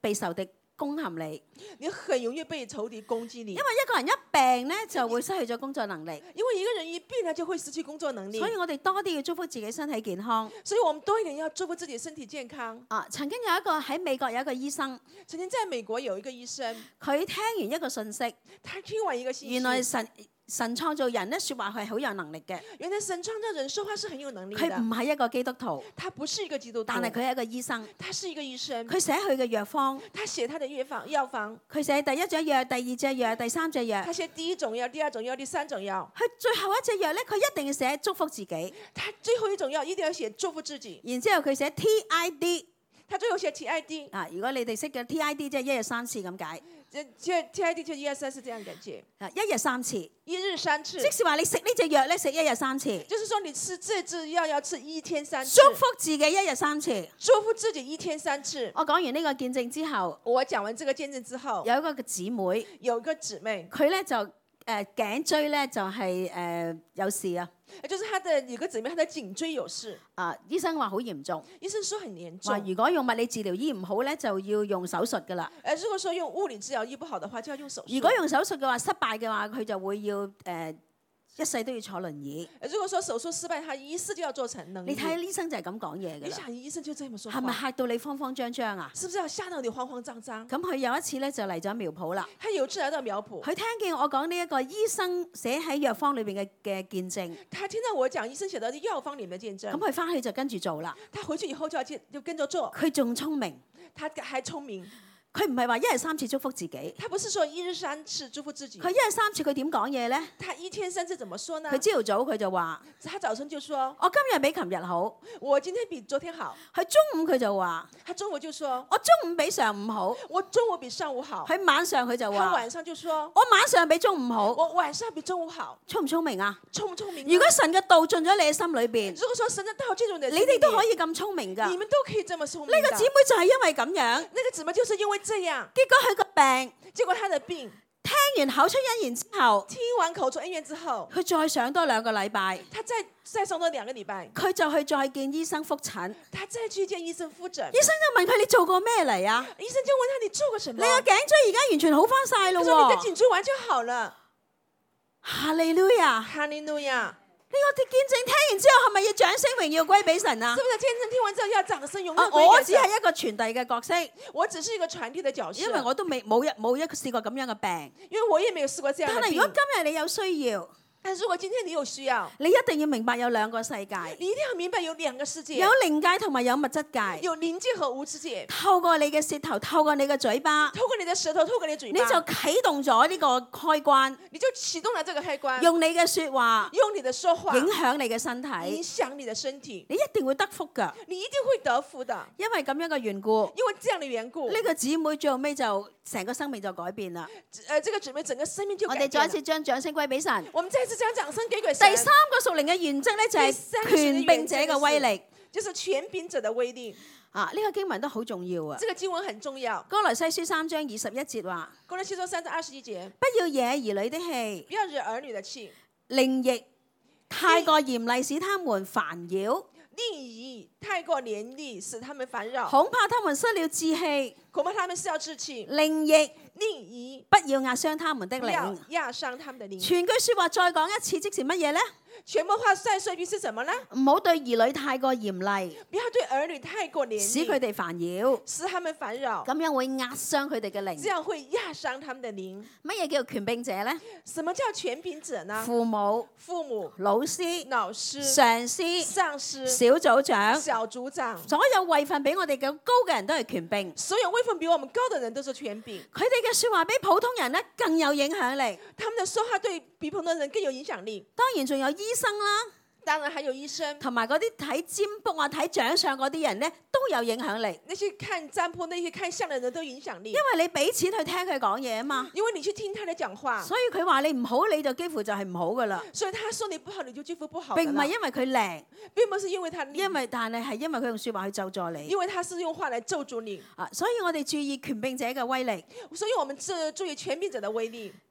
被仇敵攻陷你， 你很容易被仇敵攻擊你因。為一個人一病咧就會失去咗工作能力， 因為一個人一病呢，就會失去工作能力。 所以我哋多啲要祝福自己身體健康。 所以我們多一點要祝福自己身體健康。 啊，曾經有一個喺美國有一個醫生， 曾經在美國有一個醫生， 佢聽完一個信息， 他聽完一個信息， 原來神神創造人咧説話係好有能力嘅， 原來神創造人說話是很有能力佢的。 唔係一個基督徒， 他不是一個基督徒， 但係佢係一個醫生， 他是一個醫生。 佢寫佢嘅藥方， 他寫他的藥方藥方， 佢寫第一隻藥、第二隻藥、第三隻藥他，寫第一種藥、第二種藥、第三種藥。 佢最後一隻藥咧，佢一定要寫祝福自己， 他最後一種藥一定要寫祝福自己。 然之後佢寫 T I D 他最後寫 T I D。 啊，如果你哋識嘅 T I D 即係一日三次咁解， 即係 T I D 就一二三是這樣感覺， 啊一日三次， 一日三次。 即是話你食呢隻藥咧食一日三次， 就是說你吃這支藥要吃一天三次， 祝福自己一日三次。 祝福自己一天三次。 我講完呢個見證之後， 我講完這個見證之後， 有一個嘅姊妹， 有一個姊妹， 佢咧就誒、呃、頸椎咧就係、是、誒、呃、有事啊， 就是她的有個姊妹，她的頸椎有事， 啊醫生話好嚴重， 醫生說很嚴重。 話如果用物理治療醫唔好咧，就要用手術噶啦。 誒，如果說用物理治療醫不好的話，就要用手術。 如果用手術嘅話失敗嘅話，佢就會要誒、呃、一世都要坐輪椅。 如果說手術失敗，他一世就要做成輪椅。 你睇醫生就係咁講嘢㗎你啦， 想醫生就這麼說話， 係咪嚇到你慌慌張張啊？ 是不是要嚇到你慌慌張張？ 咁佢有一次咧就嚟咗苗圃啦， 他有一次來到苗圃， 佢聽見我講呢一個醫生寫喺藥方裏邊嘅嘅見證， 他聽到我講醫生寫到的藥方裡面的見證， 咁佢翻去就跟住做啦。 他回去以後就要接就跟着做。 佢仲聰明， 他還聰明， 佢唔係話一日三次祝福自己， 他不是說一日三次祝福自己， 佢一日三次佢點講嘢咧？ 他一天三次怎麼說呢？ 佢朝頭早佢就話： 他早晨就說我今日比琴日好。 我今天比昨天好。 佢中午佢就話： 他中午就說我中午比上午好。 我中午比上午好。 佢晚上佢就話： 他晚上就說我晚上比中午好。 我晚上比中午好。 聰唔聰明啊？ 聰唔聰明啊？ 如果神嘅道進咗你嘅心裏邊， 如果說神的道進入你的心你裏面， 哋都可以咁聰明㗎。 你們都可以這麼聰明的。 呢個姊妹就係因為咁樣， 那個姊妹就是因為這樣， 結果佢個病， 結果他的病聽完口出恩言之後， 聽完口出恩言之後， 佢再上多兩個禮拜， 他再再上多兩個禮拜， 佢就去再見醫生復診。 他再去見醫生復診。 醫生就問佢：你做過咩嚟啊？ 醫生就問他：你做過什麼？ 你個頸椎而家完全好翻晒咯他說：你的喎！ 頸椎完全好了。 哈利路亞！ 哈利路亞！ 呢個見證聽完之後，係咪要掌聲榮耀歸俾神啊是？不是見證聽完之後要掌聲榮耀啊歸給神？ 我只係一個傳遞嘅角色， 我只是一個傳遞的角色， 因為我都未冇一冇一試過咁樣嘅病。 因為我也沒有試過這樣的病。 但係如果今日你有需要， 但如果今天你有需要， 你一定要明白有兩個世界， 你一定要明白有兩個世界， 有靈界同埋有物質界。 有靈界和物質界。 透過你嘅舌頭，透過你嘅嘴巴， 透過你的舌頭，透過你的嘴巴， 你就啟動咗呢個開關， 你就啟動了這個開關， 用你嘅説話用你的說話影響你嘅身影體， 響你的身體， 你一定會得福㗎。 你一定會得福的。 因為咁樣嘅緣故， 因為這樣的緣故， 呢個姊妹最後尾就成個生命就改變啦。 呃，這個姊妹整個生命就我改變了。 哋再一次將掌聲歸俾神。 我們再次將掌聲給給神。 第三個屬靈嘅原則咧就係權柄者嘅威力。 就是權柄者的威力。 啊，呢個經文都好重要啊。 這個經文很重要。 歌羅西書三章二十一節話： 歌羅西書三章二十一節， 不要惹兒女的氣， 不要惹兒女的氣， 令亦太過嚴厲，使他們煩擾。 令以太過嚴厲，使他們煩擾。 恐怕他們失了志氣， 恐怕他們失了志氣。 令亦令以不要壓傷他們的不要靈。 壓傷他們的靈。 全句説話再講一次，即是乜嘢呢？ 全部話再說一遍是什麼呢？ 唔好對兒女太過嚴厲， 不要對兒女太過嚴厲， 使佢哋煩擾， 使他們煩擾。 咁樣會壓傷佢哋嘅靈。 這樣會壓傷他們的靈。 乜嘢叫權柄者呢？ 什麼叫權柄者呢？ 父母、 父母、 老師、 老師、 上司、 上司、 小組長、 小組長， 所有位份比我哋嘅高嘅人都係權柄。 所有位份比我們高的人都是權柄。 佢哋嘅説話比普通人咧更有影響力。 他們的說話對比普通人更有影響力。 當然仲有醫生啦， 當然還有醫生， 同埋嗰啲睇占卜啊、睇掌相嗰啲人咧都有影響力。 那些看占卜、那些看相的人都有影響力。 因為你俾錢去聽佢講嘢啊嘛。 因為你去聽他的講話， 所以佢話你唔好，你就幾乎就係唔好噶啦。 所以他說你不好，你就幾乎不好。 並唔係因為佢靚， 並不是因為他， 因為但係係因為佢用説話去咒詛你。 因為他是用話來咒詛你。 啊，所以我哋注意權柄者嘅威力。 所以我們這注意權柄者的威力。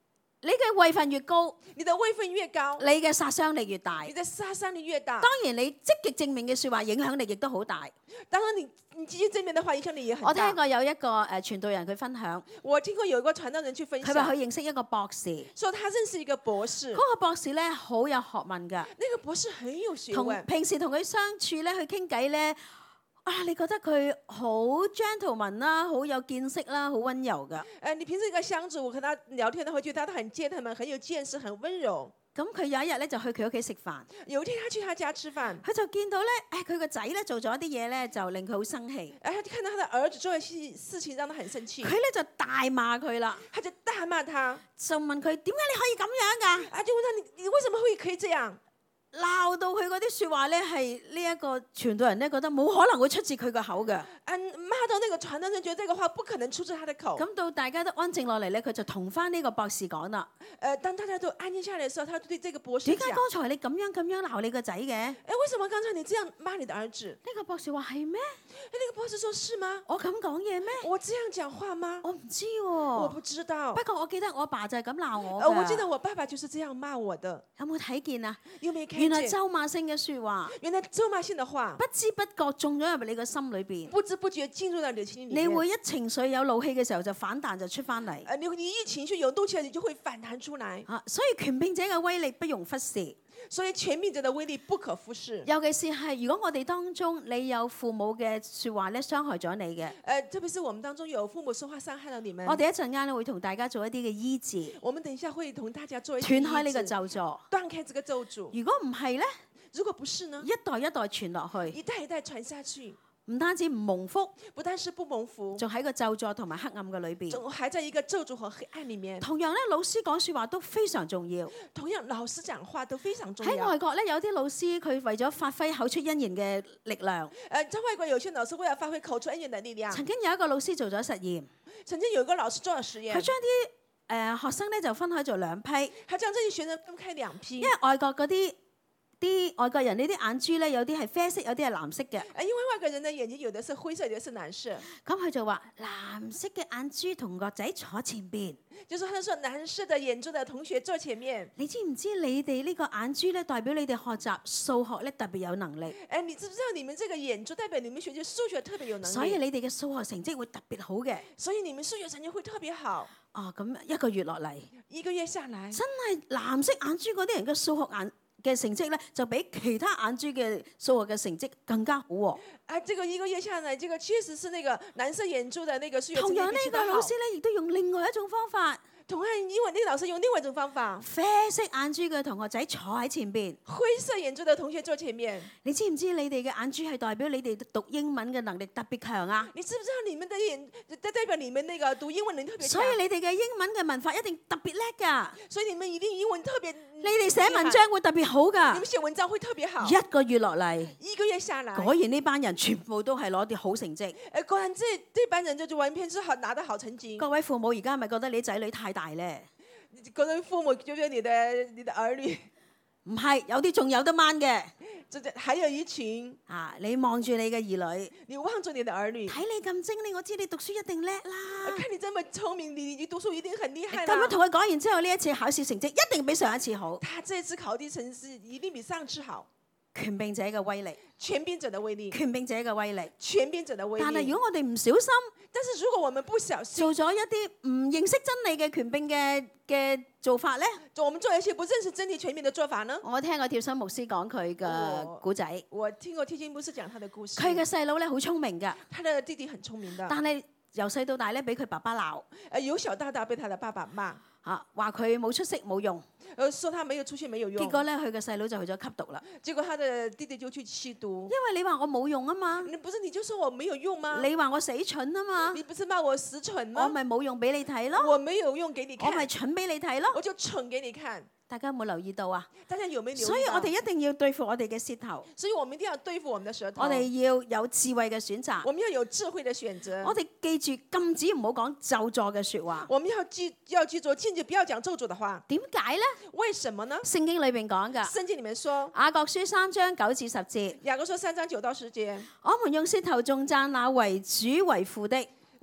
你嘅位份越高， 你的位份越高， 你嘅殺傷力越大。 你的殺傷力越大。 當然你積極正面嘅説話影響力亦都好大。 當然你你積極正面的話影響力也很大。 我聽過有一個誒傳道人佢分享， 我聽過有一個傳道人去分享， 佢話佢認識一個博士， 說他認識一個博士， 嗰個博士咧好有學問㗎， 那個博士很有學同問， 平時同佢相處咧，去傾偈咧。啊！你覺得佢好 gentleman 啦，好有見識啦，好温柔噶。 誒，你平時一個相處，我跟他聊天，都會覺得他很 gentleman，很有見識，很温柔。 咁佢有一日咧就去佢屋企食飯。 有一天他去他家吃飯， 佢就見到咧，誒佢個仔咧做咗一啲嘢咧，就令佢好生氣。 誒，他就看到他的兒子做嘅事事情，讓他很生氣。 佢咧就大罵佢啦， 他就大罵他， 就問佢點解你可以咁樣㗎？ 啊，就問他你你為什麼會可以這樣？ 鬧到佢嗰啲説話咧，係呢一個傳道人咧覺得冇可能會出自佢個口嘅。 嗯，罵到那個傳道人覺得這個話不可能出自他的口。 咁到大家都安靜落嚟咧，佢就同翻呢個博士講啦。 誒、呃，當大家都安靜下來嘅時候，他對這個博士講： 點解剛才你咁樣咁樣鬧你個仔嘅？誒， 為什麼剛才你這樣罵你的兒子？ 呢個博士話係咩？ 誒，那個博士說是嗎？ 我咁講嘢咩？ 我這樣講話嗎？ 我唔知喎、 我不知道。 不過我記得我爸就係咁鬧我、 呃。我記得我爸爸就是這樣罵我的。 有冇睇見啊？ 有冇看見？ 原來咒罵性嘅説話， 原來咒罵性的話， 不知不覺種咗入你個心裏邊。 不知不覺進入到你的心裏面。 你會一情緒有怒氣嘅時候就反彈就出翻嚟。 誒，你你一情緒有怒氣，你就會反彈出來。 啊，所以權柄者嘅威力不容忽視。 所以權柄者的威力不可忽視。 尤其是係如果我哋當中你有父母嘅説話咧傷害咗你嘅。 誒，特別是我們當中有父母說話傷害到你們。 我哋一陣間咧會同大家做一啲嘅醫治。 我們等一下會同大家做一啲斷開呢個咒詛。 斷開這個咒詛。 如果唔係咧？ 如果不是呢？ 一代一代傳落去， 一代一代傳下去， 唔單止唔蒙福， 不單是不蒙福， 仲喺個咒詛同埋黑暗嘅裏邊， 仲還在一個咒詛和黑暗裡面。 同樣咧，老師講説話都非常重要。 同樣，老師講話都非常重要。 喺外國咧，有啲老師佢為咗發揮口出恩言嘅力量。 誒，在外國有些老師為了發揮口出恩言嘅力量。 曾經有一個老師做咗實驗， 曾經有一個老師做咗實驗， 佢將啲誒學生咧就分開做兩批。 佢將這些學生分開兩批， 因為外國嗰啲。啲外國人呢啲眼珠咧，有啲係啡色，有啲係藍色嘅。 誒，因為外國人嘅眼睛有的是灰色，有的是藍色。 咁佢就話藍色嘅眼珠同學仔坐前邊。 就是佢說藍色嘅眼珠嘅同學坐前面。 你知唔知你哋呢個眼珠咧，代表你哋學習數學咧特別有能力？ 誒，你知唔知道你們這個眼珠代表你們學習數學特別有能力？ 所以你哋嘅數學成績會特別好嘅。 所以你們數學成績會特別好。 哦，咁一個月落嚟， 一個月下來， 真係藍色眼珠嗰啲人嘅數學眼嘅成績咧，就比其他眼珠嘅數學嘅成績更加好喎。 啊，這個一個月下來，這個確實是那個藍色眼珠的那個數學成績比其他好。 同樣呢個老師咧，亦都用另外一種方法。 同樣，因為呢個老師用另外一種方法。 啡色眼珠嘅同學仔坐喺前邊， 灰色眼珠嘅同學坐前面。 你知唔知你哋嘅眼珠係代表你哋讀英文嘅能力特別強啊？ 你知唔知道你們的眼代代表你們那個讀英文能力特別強？ 所以你哋嘅英文嘅文法一定特別叻㗎。 所以你們一定英文特別。 你哋寫文章會特別好㗎。 你們寫文章會特別好。 一個月落嚟， 一個月下來， 果然呢班人全部都係攞啲好成績。 誒，果然這這班人就就完全是好拿到好成績。 各位父母而家係咪覺得你仔女太大咧？ 覺得父母覺得你的你的兒女唔係，有啲仲有得掹嘅。 就還有一群啊！你望住你嘅兒女， 你望住你的兒女， 睇你咁精靈，我知你讀書一定叻啦。 看你這麼聰明，你你讀書一定很厲害啦。 咁樣同佢講完之後，呢一次考試成績一定比上一次好。 他這次考試成績一定比上次好。 權柄者嘅威力， 權柄者的威力， 權柄者嘅威力， 權柄者的威力。 但係如果我哋唔小心， 但是如果我們不小心做咗一啲唔認識真理嘅權柄嘅嘅做法咧， 我們做一些不認識真理權柄嘅做法呢？ 我聽過貼心牧師講佢嘅故仔。 我聽過貼心牧師講他的故事。 佢嘅細佬咧好聰明㗎， 他的弟弟很聰明的， 但係由細到大咧俾佢爸爸鬧。 誒，由小到大被他的爸爸罵。 嚇，話佢冇出息冇用。 誒，說他沒有出息沒有用。 結果咧，佢嘅細佬就去咗吸毒啦。 結果他的弟弟就去吸毒。 因為你話我冇用啊嘛。 你不是你就說我沒有用嗎？ 你話我死蠢啊嘛。 你不是罵我死蠢嗎？ 我咪冇用俾你睇咯。 我沒有用給你看。 我咪蠢俾你睇咯。 我就蠢給你看。 大家有冇留意到啊？ 大家有沒有留意到？ 所以我哋一定要對付我哋嘅舌頭。 所以我們一定要對付我們的舌頭。 我哋要有智慧嘅選擇。 我們要有智慧的選擇。 我哋記住禁止唔好講咒詛嘅説話。 我們要記要記住禁止不要講咒詛的話。 點解咧？ 為什麼呢？ 聖經裏邊講㗎。 聖經裡面說。 雅各書三章九至十節。 雅各書三章九到十節。 我們用舌頭頌讚那為主為父的。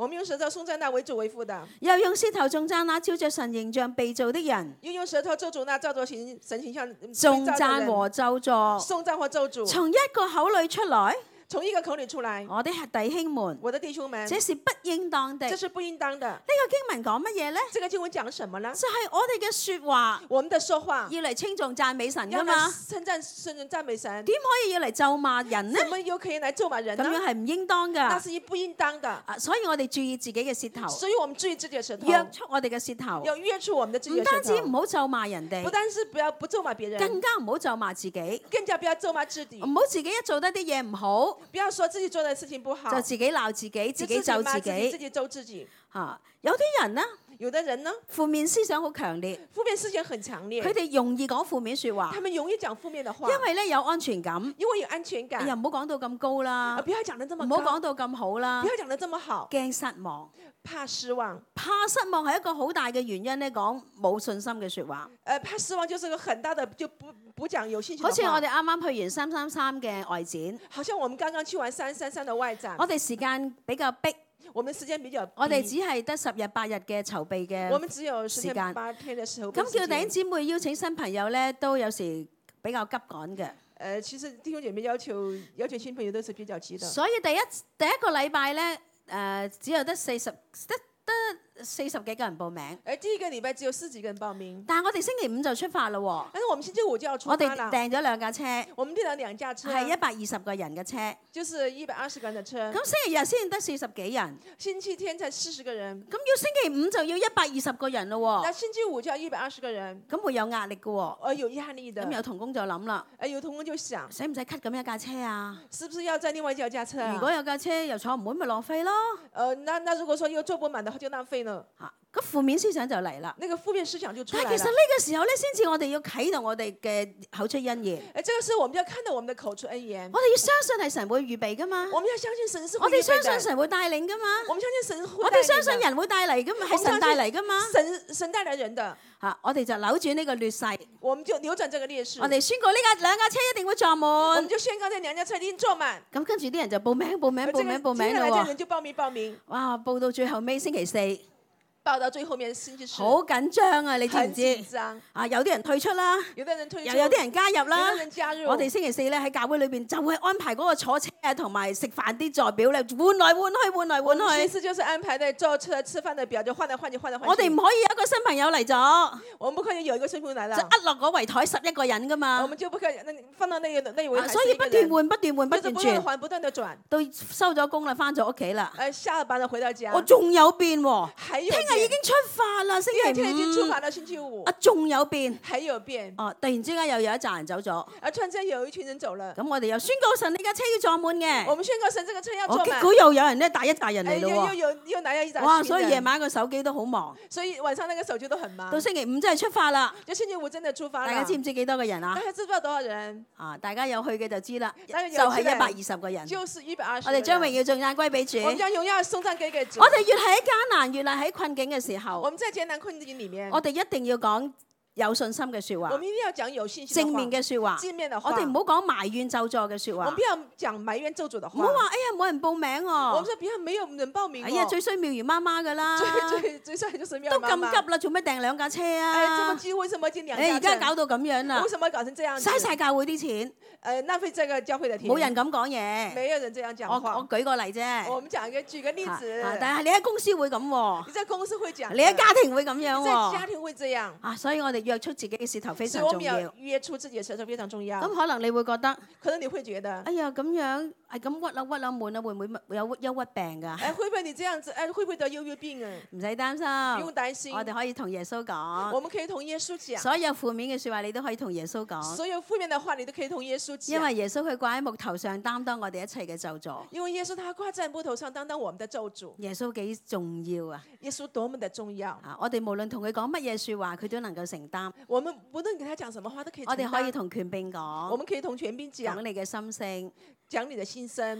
我們用舌頭頌讚那為主為父的， 又用舌頭頌讚那照着神形象被造的人， 又用舌頭咒詛那照着形神形象被頌造的人讚和咒詛， 頌讚和咒詛， 從一個口裏出來。 從一個口裏出來， 我的弟兄們， 我的弟兄們， 這是不應當的。 這是不應當的。 呢個經文講乜嘢呢？ 這個經文講什麼呢？ 就係我哋嘅説話， 我們的說話要嚟稱頌讚美神要噶嘛？ 嚟稱讚聖人讚美神， 點可以要嚟咒罵人呢？ 怎麼又可以來咒罵人呢？ 咁樣係唔應當那噶。 是不應當的。 啊，所以我哋注意自己嘅舌頭， 所以我們注意自己的舌頭， 約束我哋嘅舌頭， 要約束我們的自己唔單的舌頭。 止唔好咒罵人哋不，單是不要不咒罵別人， 更加唔好咒罵自己， 更加不要咒罵自己。 唔好自己一做得啲嘢唔好， 不要說自己做的事情不好， 就自己鬧自己，自己就咒自罵自己，自己。 己咒自己。 嚇，有啲人呢， 有的人呢， 負面思想好強烈， 負面思想很強烈， 佢哋容易講負面説話他，們容易講負面的話， 因為咧有安全感。 因為有安全感。 哎呀，唔好講到咁高啦啊，，不要講得這麼唔高， 好講到咁好啦不，要講得這麼好， 驚失望。 怕失望。 怕失望係一個好大嘅原因咧，講冇信心嘅説話。 呃，怕失望就是個很大的，就不不講有信心的話。 好似我哋啱啱去完三三三嘅外展， 好像我們剛剛去完三三三的外展， 我哋時間比較逼， 我們時間比較逼， 我哋只係得十日八日嘅籌備嘅。 我們只有十時間天八天的時候。 咁叫弟兄姊妹邀請新朋友咧，都有時比較急趕嘅。 呃，其實弟兄姐妹要求要求新朋友都是比較急的。 所以第一第一個禮拜咧，誒、只有得四十得得四十幾個人報名， 而第一個禮拜只有十幾個人報名， 但係我哋星期五就出發啦喎。 但是我們星期五就要出我哋發啦。 訂咗兩架車， 我們訂了兩架車， 係一百二十個人嘅車。 就是一百二十個人的車。 咁星期日先得四十幾人， 星期天才四十個人， 咁要星期五就要一百二十個人咯喎。 那星期五就要一百二十個人， 咁會有壓力嘅喎。 呃，有壓力的。 咁有同工就諗啦， 呃，有同工就想， 使唔使 cut 咁一架車啊？ 是不是要再另外叫架車啊？ 如果有架車又坐唔滿，咪浪費咯。 呃，那那如果說又坐不滿的話，就浪費了。 嚇，咁負面思想就嚟啦。 那個負面思想就出來了。 但係其實呢個時候咧，先至我哋要啟動我哋嘅口出恩言。 誒，這個時候我們要看到我們的口出恩言， 我哋要相信係神會預備噶嘛。 我們要相信神是會我哋預備的相信神會帶領噶嘛。 我們相信神會我帶領的哋相信人會帶嚟噶嘛，係神帶嚟噶嘛。 神神帶來人的， 嚇，我哋就扭轉呢個劣勢， 我們就扭轉這個劣勢。 我哋宣告呢架兩架車一定會撞我滿們。就宣告這兩架車一定坐滿。 咁跟住啲人就報名報名而這個報名報名接下來這咯喎。 人就報名報名， 哇！報到最後尾星期四， 報到最後面星期四， 好緊張啊！你知唔很緊知？ 張。 啊，有啲人退出啦， 有的人退出， 又有啲人加入啦有的人加入。 我哋星期四咧喺教會裏邊就會安排嗰個坐車啊同埋食飯啲代表咧換來換去換來我們換去。 其實就是安排的坐車吃飯的表，就換來換去換來換去。 我哋唔可以有一個新朋友嚟咗， 我們不可以有一個新朋友來了就，呃落嗰圍台十一個人噶我嘛。 們就不可以那放到那個那一位啊所以不斷換不斷換不斷就是不斷轉， 換不斷的轉。 到收咗工啦，翻咗屋企啦。 呃，下了班了回到家， 我仲有變喎， 還有聽日已經出發啦，星期第二天已經出發五。 了，星期五啊，仲有變。 還有變。 哦，突然之間又有一紮人走咗， 而突然間有一群人走了， 咁我哋又宣告神呢架車要撞滿嘅。 我們宣告神這個車要坐滿。 我結果又有人咧帶一紮人哎， 嚟咯喎。 又又有又拿了一紮哇！ 群人所以夜晚個手機都好忙， 所以晚上那個手機都很忙到。星期五真係出發啦。 就星期五真的出發了。 大家知唔知幾多個人啊大？家知不知道多少人？ 啊，大家有去嘅就知啦，就大家有去嘅係一百二十個人。 就是一百二十。 我哋將榮耀頌讚歸俾主。 我們將榮耀頌讚給給主。 我哋越係喺艱難，越係喺困境嘅時我候， 們在艱難困境裡面， 我哋一定要講有信心嘅説話我們，一定要講有信心正面嘅説話。 正面的話。 我哋唔好講埋怨咒詛嘅説話我們不，要講埋怨咒詛的話。 唔好話哎呀冇人報名我們喎。 說不要沒有人報名哦。 哎呀，最衰妙如媽媽噶啦， 最最最衰就是妙都媽媽咁急啦，做咩訂兩架車哎，這麼啊？ 急，為什麼進兩你而家架車？ 搞到咁樣啦為，什麼搞成這樣子？ 嘥晒教會啲錢， 呃，浪費這個教會的錢。 冇人咁講嘢。 沒有人這樣講我話。 我舉個例啫。 我們講一個舉個例子。 啊但係你喺公司會咁喎， 你在公司會講。 你喺家庭會咁樣你在家喎。 庭會這樣。 啊，所以我哋約出自己嘅舌頭非常重所以我們要要。 約出自己的舌頭非常重要。 咁可能你會覺得， 可能你會覺得， 哎呀咁樣係咁屈啊屈啊悶啊，會唔會會有憂鬱病㗎？ 哎，會不會你這樣子，哎，會不會得憂鬱病啊？ 唔使擔不用心， 擔心。 我哋可以同耶穌我講， 們可以同耶穌講。 所有負面嘅説話你都可以同耶穌講， 所有負面的話，你都可以同耶穌講。 因為耶穌佢掛喺木頭上擔當我哋一切嘅咒詛。 因為耶穌他掛在木頭上，擔當我們的咒詛。 耶穌幾重要啊！ 耶穌多麼的重要。 啊，我哋無論同佢講乜嘢説話，佢都能夠承擔。 我們無論給他講什麼話，都可以承擔。 我哋可以同權柄我講， 們可以同權柄講， 講你嘅心聲。 講你的心聲。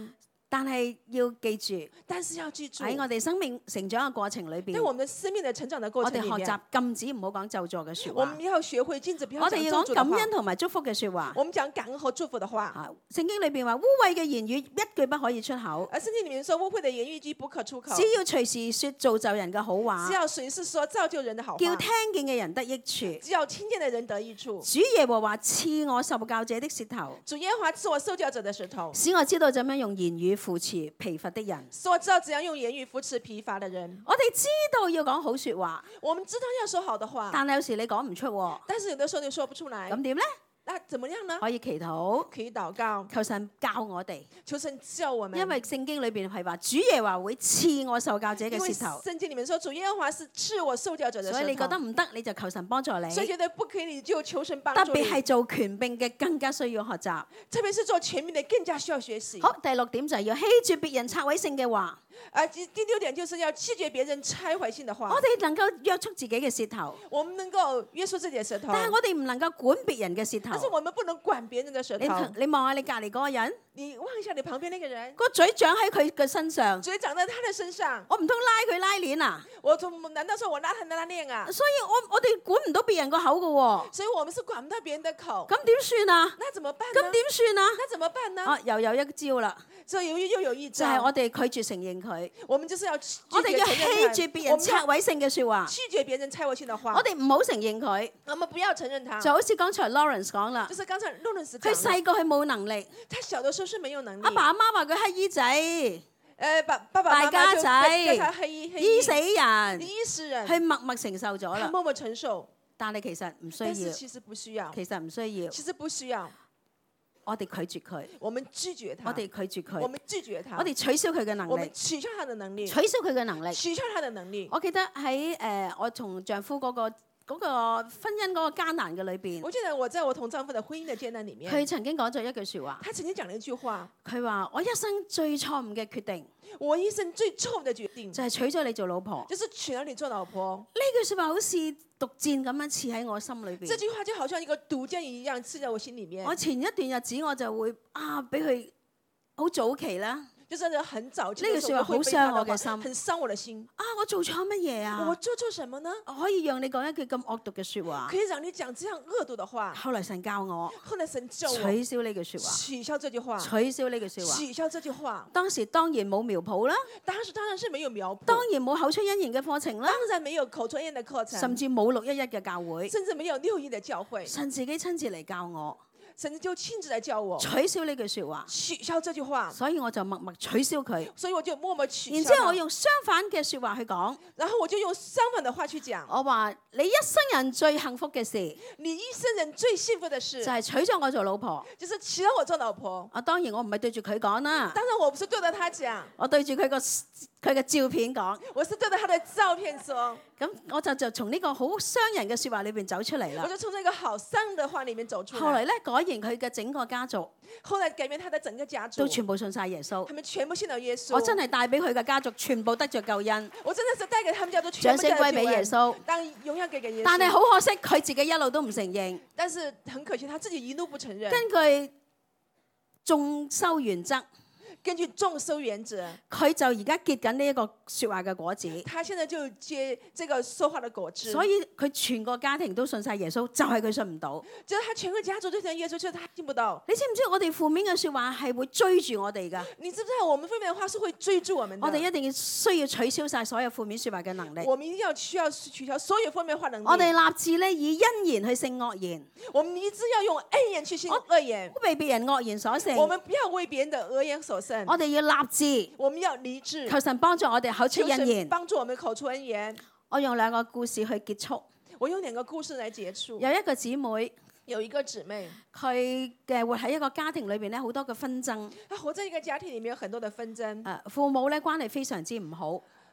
但係要記住， 但是要記住， 喺我哋生命成長嘅過程裏邊， 在我們的生命的成長的過我哋程裡面， 學習禁止唔好講咒詛嘅説話。 我們要學會禁止不要我哋要講講咒詛的話感恩同埋祝福嘅説話。 我們講感恩和祝福的話。 啊，聖經裏邊話污穢嘅言語一句不可以出口， 而聖經裡面說污穢的言語一句不可出口， 只要隨時說造就人嘅好話只，要隨時說造就人的好話， 叫聽見嘅人得益處。 只要聽見的人得益處。 主耶和華賜我受教者的舌頭， 主耶和華賜我受教者的舌頭， 使我知道怎樣用言語扶持疲乏的人。 使我知道怎樣用言語扶持疲乏的人。 我哋知道要講好説話， 我們知道要說好的話， 但係有時你講唔出喎， 但是有的時候你說不出來， 咁點呢？ 那怎麼樣呢？ 可以祈禱， 可以禱告， 求神教我哋， 求神教我們。 因為聖經裏邊係話主耶和華會賜我受教者因為嘅舌頭， 聖經裡面說主耶和華是賜我受教者的舌頭， 所以你覺得唔得你就求神幫助你。 所以覺得不可以你就求神幫助你。 特別係做權柄嘅更加需要學習。 特別是做權柄的更加需要學習。 好，第六點就係要棄絕別人拆毀性嘅話。 啊，第第六點就是要棄絕別人拆毀性的話。 我哋能夠約束自己嘅舌頭， 我們能夠約束自己的舌頭， 但係我哋唔能夠管別人嘅舌但是頭。 我們不能管別人的舌你頭。 你望下你隔離嗰個人， 你望一下你旁邊那個人， 個嘴長喺佢嘅身上， 嘴長在他的身上， 我唔通拉佢拉鏈啊？ 我從難道說我拉他拉鏈啊？ 所以我我哋管唔到別人個口嘅喎， 所以我們是管不到別人的口。 咁點算啊？ 那怎麼辦呢？ 咁點算啊？ 那怎麼辦呢？ 啊，又有一招啦， 所以又又有一招， 就係我哋拒絕承認佢， 我們就是要拒我哋要絕承認他棄絕別人拆毀性嘅説話， 拒絕別人拆毀性的話。 我哋唔好承認佢， 我們不要承認他。 就好似剛才 Lawrence 講啦就，是剛才洛倫斯佢講的， 細個係冇能力， 他小的時候是沒有能力。 阿爸阿媽話佢乞衣仔， 誒，爸爸爸媽媽敗家就仔叫他黑衣黑醫死人， 你醫死人， 佢默默承受咗啦。 他默默承受， 但係其實唔需要， 但是其實不需要， 其實唔需要， 其實不需要， 我哋拒絕佢， 我們拒絕他， 我哋拒絕佢， 我們拒絕他， 我哋取消佢嘅能我們力， 取消他的能力， 取消佢嘅能力。 取消他的能力。 我記得喺誒、呃、我同丈夫嗰、個嗰、個婚姻嗰個艱難嘅裏邊， 我記得我在我同丈夫的婚姻的艱難裡面， 佢曾經講咗一句説話， 他曾經講了一句話， 佢話：我一生最錯誤嘅決定我一生最錯誤的決定就係娶咗你做老婆。 就是娶了你做老婆。 呢句説話好似毒箭咁樣刺喺我心裏邊。 這句話就好像一個毒箭一樣刺在我心裡面。 我前一段日子我就會啊，俾佢好早期啦。 就是很早期呢句説話好傷我嘅心， 很傷我的心。 啊，我做錯乜嘢啊？ 我做錯什麼呢？ 可以讓你講一句咁惡毒嘅説話。 可以讓你講這樣惡毒的話。 後來神教我， 後來神教我取消呢句説話， 取消這句話， 取消呢句説話。 取消這句話。 當時當然冇苗圃啦， 當時當然是沒有苗圃， 當然冇口出恩言嘅課程啦， 當然沒有口出恩言的課程， 甚至冇六一一嘅教會， 甚至沒有六一的教會。 神自己親自嚟教我， 神就親自來教我取消呢句説話， 取消這句話， 所以我就默默取消佢。 所以我就默默取消。 然之後我用相反嘅説話去講， 然後我就用相反的話去講。 我話你一生人最幸福嘅事， 你一生人最幸福的事就係娶咗我做老婆。 就是娶了我做老婆。 啊，當然我唔係對住佢講啦， 當然我不是對着他講， 我對住佢個佢嘅照片講。 我是對着他的照片說。 咁我就就從呢個好傷人嘅説話裏邊走出嚟啦。 我就從這個好傷的話裡面走出來。 後來咧改言佢嘅整個家族， 後來改變他的整個家族， 都全部信晒耶穌。 他們全部信了耶穌。 我真係帶俾佢嘅家族全部得着救恩。 我真的是帶給他們家族全掌聲部得着救恩。 歸俾耶穌。 當榮耀給給耶穌。 但係好可惜，佢自己一路都唔承認。 但是很可惜，他自己一路不承認。 根據眾修原則。 根據眾修原則， 佢就而家結緊呢一個説話嘅果子。 他現在就結這個說話的果子。 所以佢全個家庭都信晒耶穌，就係佢信唔到。 就是他全個家族都信耶穌，就是他信不到。 你知唔知我哋負面嘅説話係會追住我哋㗎？ 你知唔知道我們負面嘅話是會追住我們的？ 我哋一定要需要取消晒所有負面説話嘅能力。 我們一定要需要取消所有負面話能力。 我哋立志咧以恩言去勝惡言。 我們立志要用恩言去勝惡言。 為別人惡言所勝。 我們不要為別人的惡言所勝。 我哋要立志， 我們要立志， 求神幫助我哋口出恩言， 幫助我們口出恩言。 我用兩個故事去結束。 我用兩個故事來結束。 有一個姊妹， 有一個姊妹， 佢嘅活喺一個家庭裏邊咧，好多嘅紛爭。 她活在一個家庭裡面有很多的紛爭。 誒，父母咧關係非常之唔好。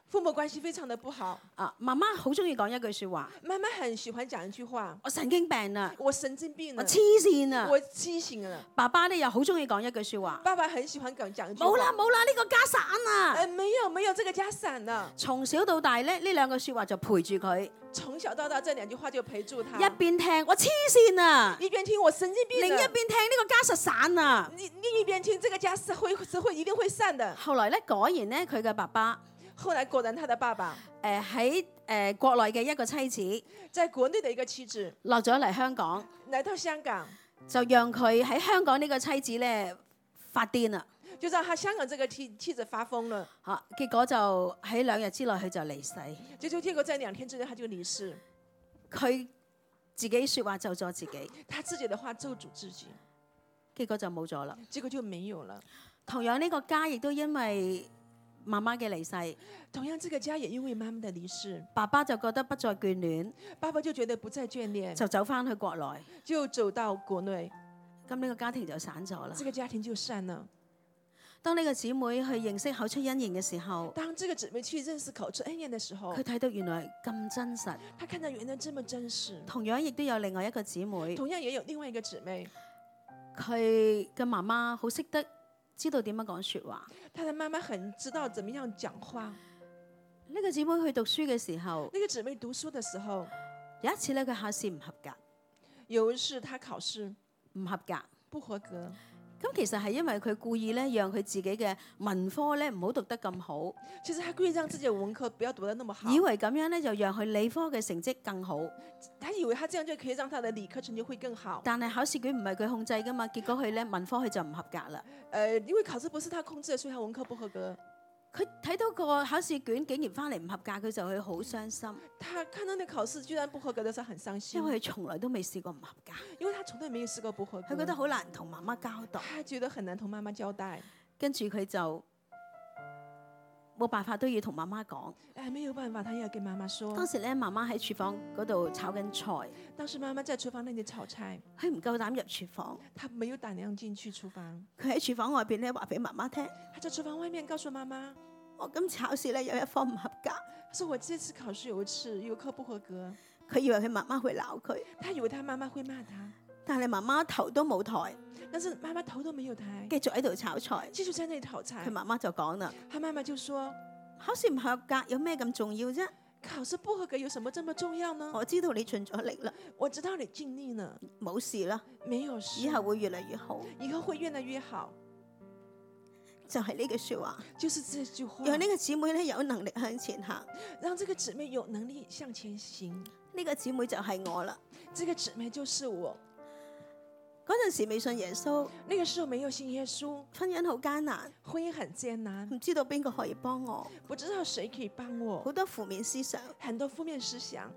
父母關係非常的不好。 啊，媽媽好中意講一句説話： 媽媽很喜歡講一句話， 我神經病啦， 我神經病了， 我黐線啊！ 我畸形了。 爸爸咧又好中意講一句説話： 爸爸很喜歡講講一句話， 冇啦冇啦，呢個家散啊！ 誒，沒有沒有，這個家散了。 從小到大咧，呢兩句説話就陪住佢。 從小到大，這兩句話就陪住他。 一邊聽我黐線啊， 一邊聽我神經病， 另一邊聽呢個家實散啊。 你另一邊聽，這個家是會是會一定會散的。 後來咧，果然咧，佢嘅爸爸， 後來果然他的爸爸， 誒喺誒國內嘅一個妻子， 在國內的一個妻子落咗嚟香港， 來到香港， 就讓佢喺香港呢個妻子咧發癲啦。 就讓他香港這個妻妻子發瘋了。 嚇，結果就喺兩日之內佢就離世。 就就結果在兩天之內他就離世。 佢自己説話咒咗自己， 他自己的話咒詛自己， 結果就冇咗啦。 結果就沒有了。 同樣呢個家亦都因為媽媽嘅離世， 同樣這個家也因為媽媽的離世， 爸爸就覺得不再眷戀， 爸爸就覺得不再眷戀， 就走翻去國內， 就走到國內。 咁呢個家庭就散咗啦。 這個家庭就散了。 當呢個姊妹去認識口出恩言嘅時候， 當這個姊妹去認識口出恩言的時候， 佢睇到原來咁真實。 他看到原來這麼真實。 同樣亦都有另外一個姊妹， 同樣也有另外一個姊妹， 佢嘅媽媽好識得知道點樣講説話。 他的媽媽很知道怎麼樣講話。 呢個姊妹去讀書嘅時候， 那個姊妹讀書的時候， 有一次咧佢考試唔合格， 有一次他考試唔合格， 不合格。 咁其實係因為佢故意咧，讓佢自己嘅文科咧唔好讀得咁好。 其實他故意讓自己嘅文科不要讀得那麼好， 以為咁樣咧就讓佢理科嘅成績更好。 他以為他這樣就可以讓他的理科成績會更好。 但係考試卷唔係佢控制噶嘛，結果佢咧文科佢就唔合格啦。 誒、呃，因為考試不是他控制的，所以他文科不合格。 佢睇到個考試卷竟然翻嚟唔合格，佢就會好傷心。 他看到那考試居然不合格的時候很傷心， 因為佢從來都未試過唔合格。 因為他從來沒有試過不合格， 佢覺得好難同媽媽交代。 他覺得很難同媽媽交代， 跟住佢就冇辦法都要同媽媽講。 誒，沒有辦法，他要跟媽媽說。 當時咧，媽媽喺廚房嗰度炒緊菜。 當時媽媽在廚房那裡炒菜， 佢唔夠膽入廚房， 他沒有膽量進去廚房。 佢喺廚房外邊咧話俾媽媽聽， 他在廚房外面告訴媽媽， 我今次考試咧有一科唔合格。 他說我這次考試有一次有科不合格。 佢以為佢媽媽會鬧佢， 他以為他媽媽會罵他， 但係媽媽頭都冇抬， 但是媽媽頭都沒有抬， 繼續喺度炒菜， 繼續在那裡炒菜。 佢媽媽就講啦， 他媽媽就說， 考試唔合格有咩咁重要啫？ 考試不合格有什麼這麼重要呢？ 我知道你盡咗力啦， 我知道你盡力了， 冇事啦， 沒有事， 以後會越嚟越好， 以後會越來越好。 就係呢句說話， 就是這句話， 讓呢個姊妹咧有能力向前行， 讓這個姊妹有能力向前行。 呢個姊妹就係我啦， 這個姊妹就是我。 嗰陣時未信耶穌， 那個時候沒有信耶穌， 婚姻好艱難， 婚姻很艱難， 唔知道邊個可以幫我， 不知道誰可以幫我， 好多負面思想， 很多負面思想。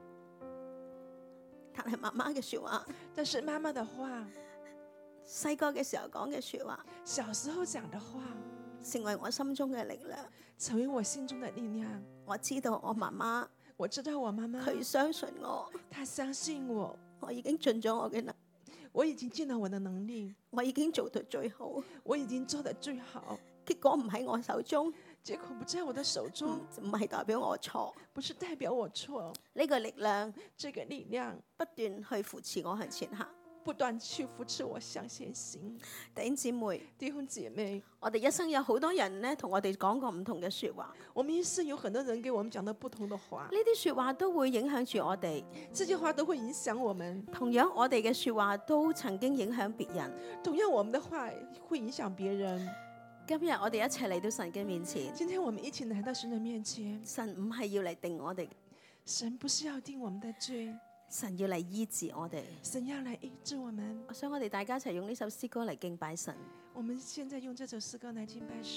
但係媽媽嘅說話， 但是媽媽的話， 細個嘅時候講嘅說話， 小時候講的話， 成為我心中嘅力量， 成為我心中的力量。 我知道我媽媽， 我知道我媽媽， 佢相信我， 她相信我， 我已經盡咗我嘅能， 我已經盡了我的能力， 我已經做到最好， 我已經做得最好。 結果唔喺我手中， 結果不在我的手中， 唔係代表我錯， 不是代表我錯。 呢個力量， 這個力量不斷去扶持我向前行， 不斷去扶持我向前行。 弟兄姊妹， 弟兄姐妹， 我哋一生有好多人咧，同我哋講過唔同嘅說話。 我們一生有很多人給我們講到不同的話， 呢啲說話都會影響住我哋。 這些話都會影響我們。 同樣，我哋嘅說話都曾經影響別人。 同樣，我們的話會影響別人。 今日我哋一齊嚟到神嘅面前。 今天我們一起來到神的面前。 神唔係要嚟定我哋， 神不是要定我們的罪， 神要嚟醫治我哋。 神要來醫治我們。 我想我哋大家一齊用呢首詩歌嚟敬拜神。 我們現在用這首詩歌來敬拜神。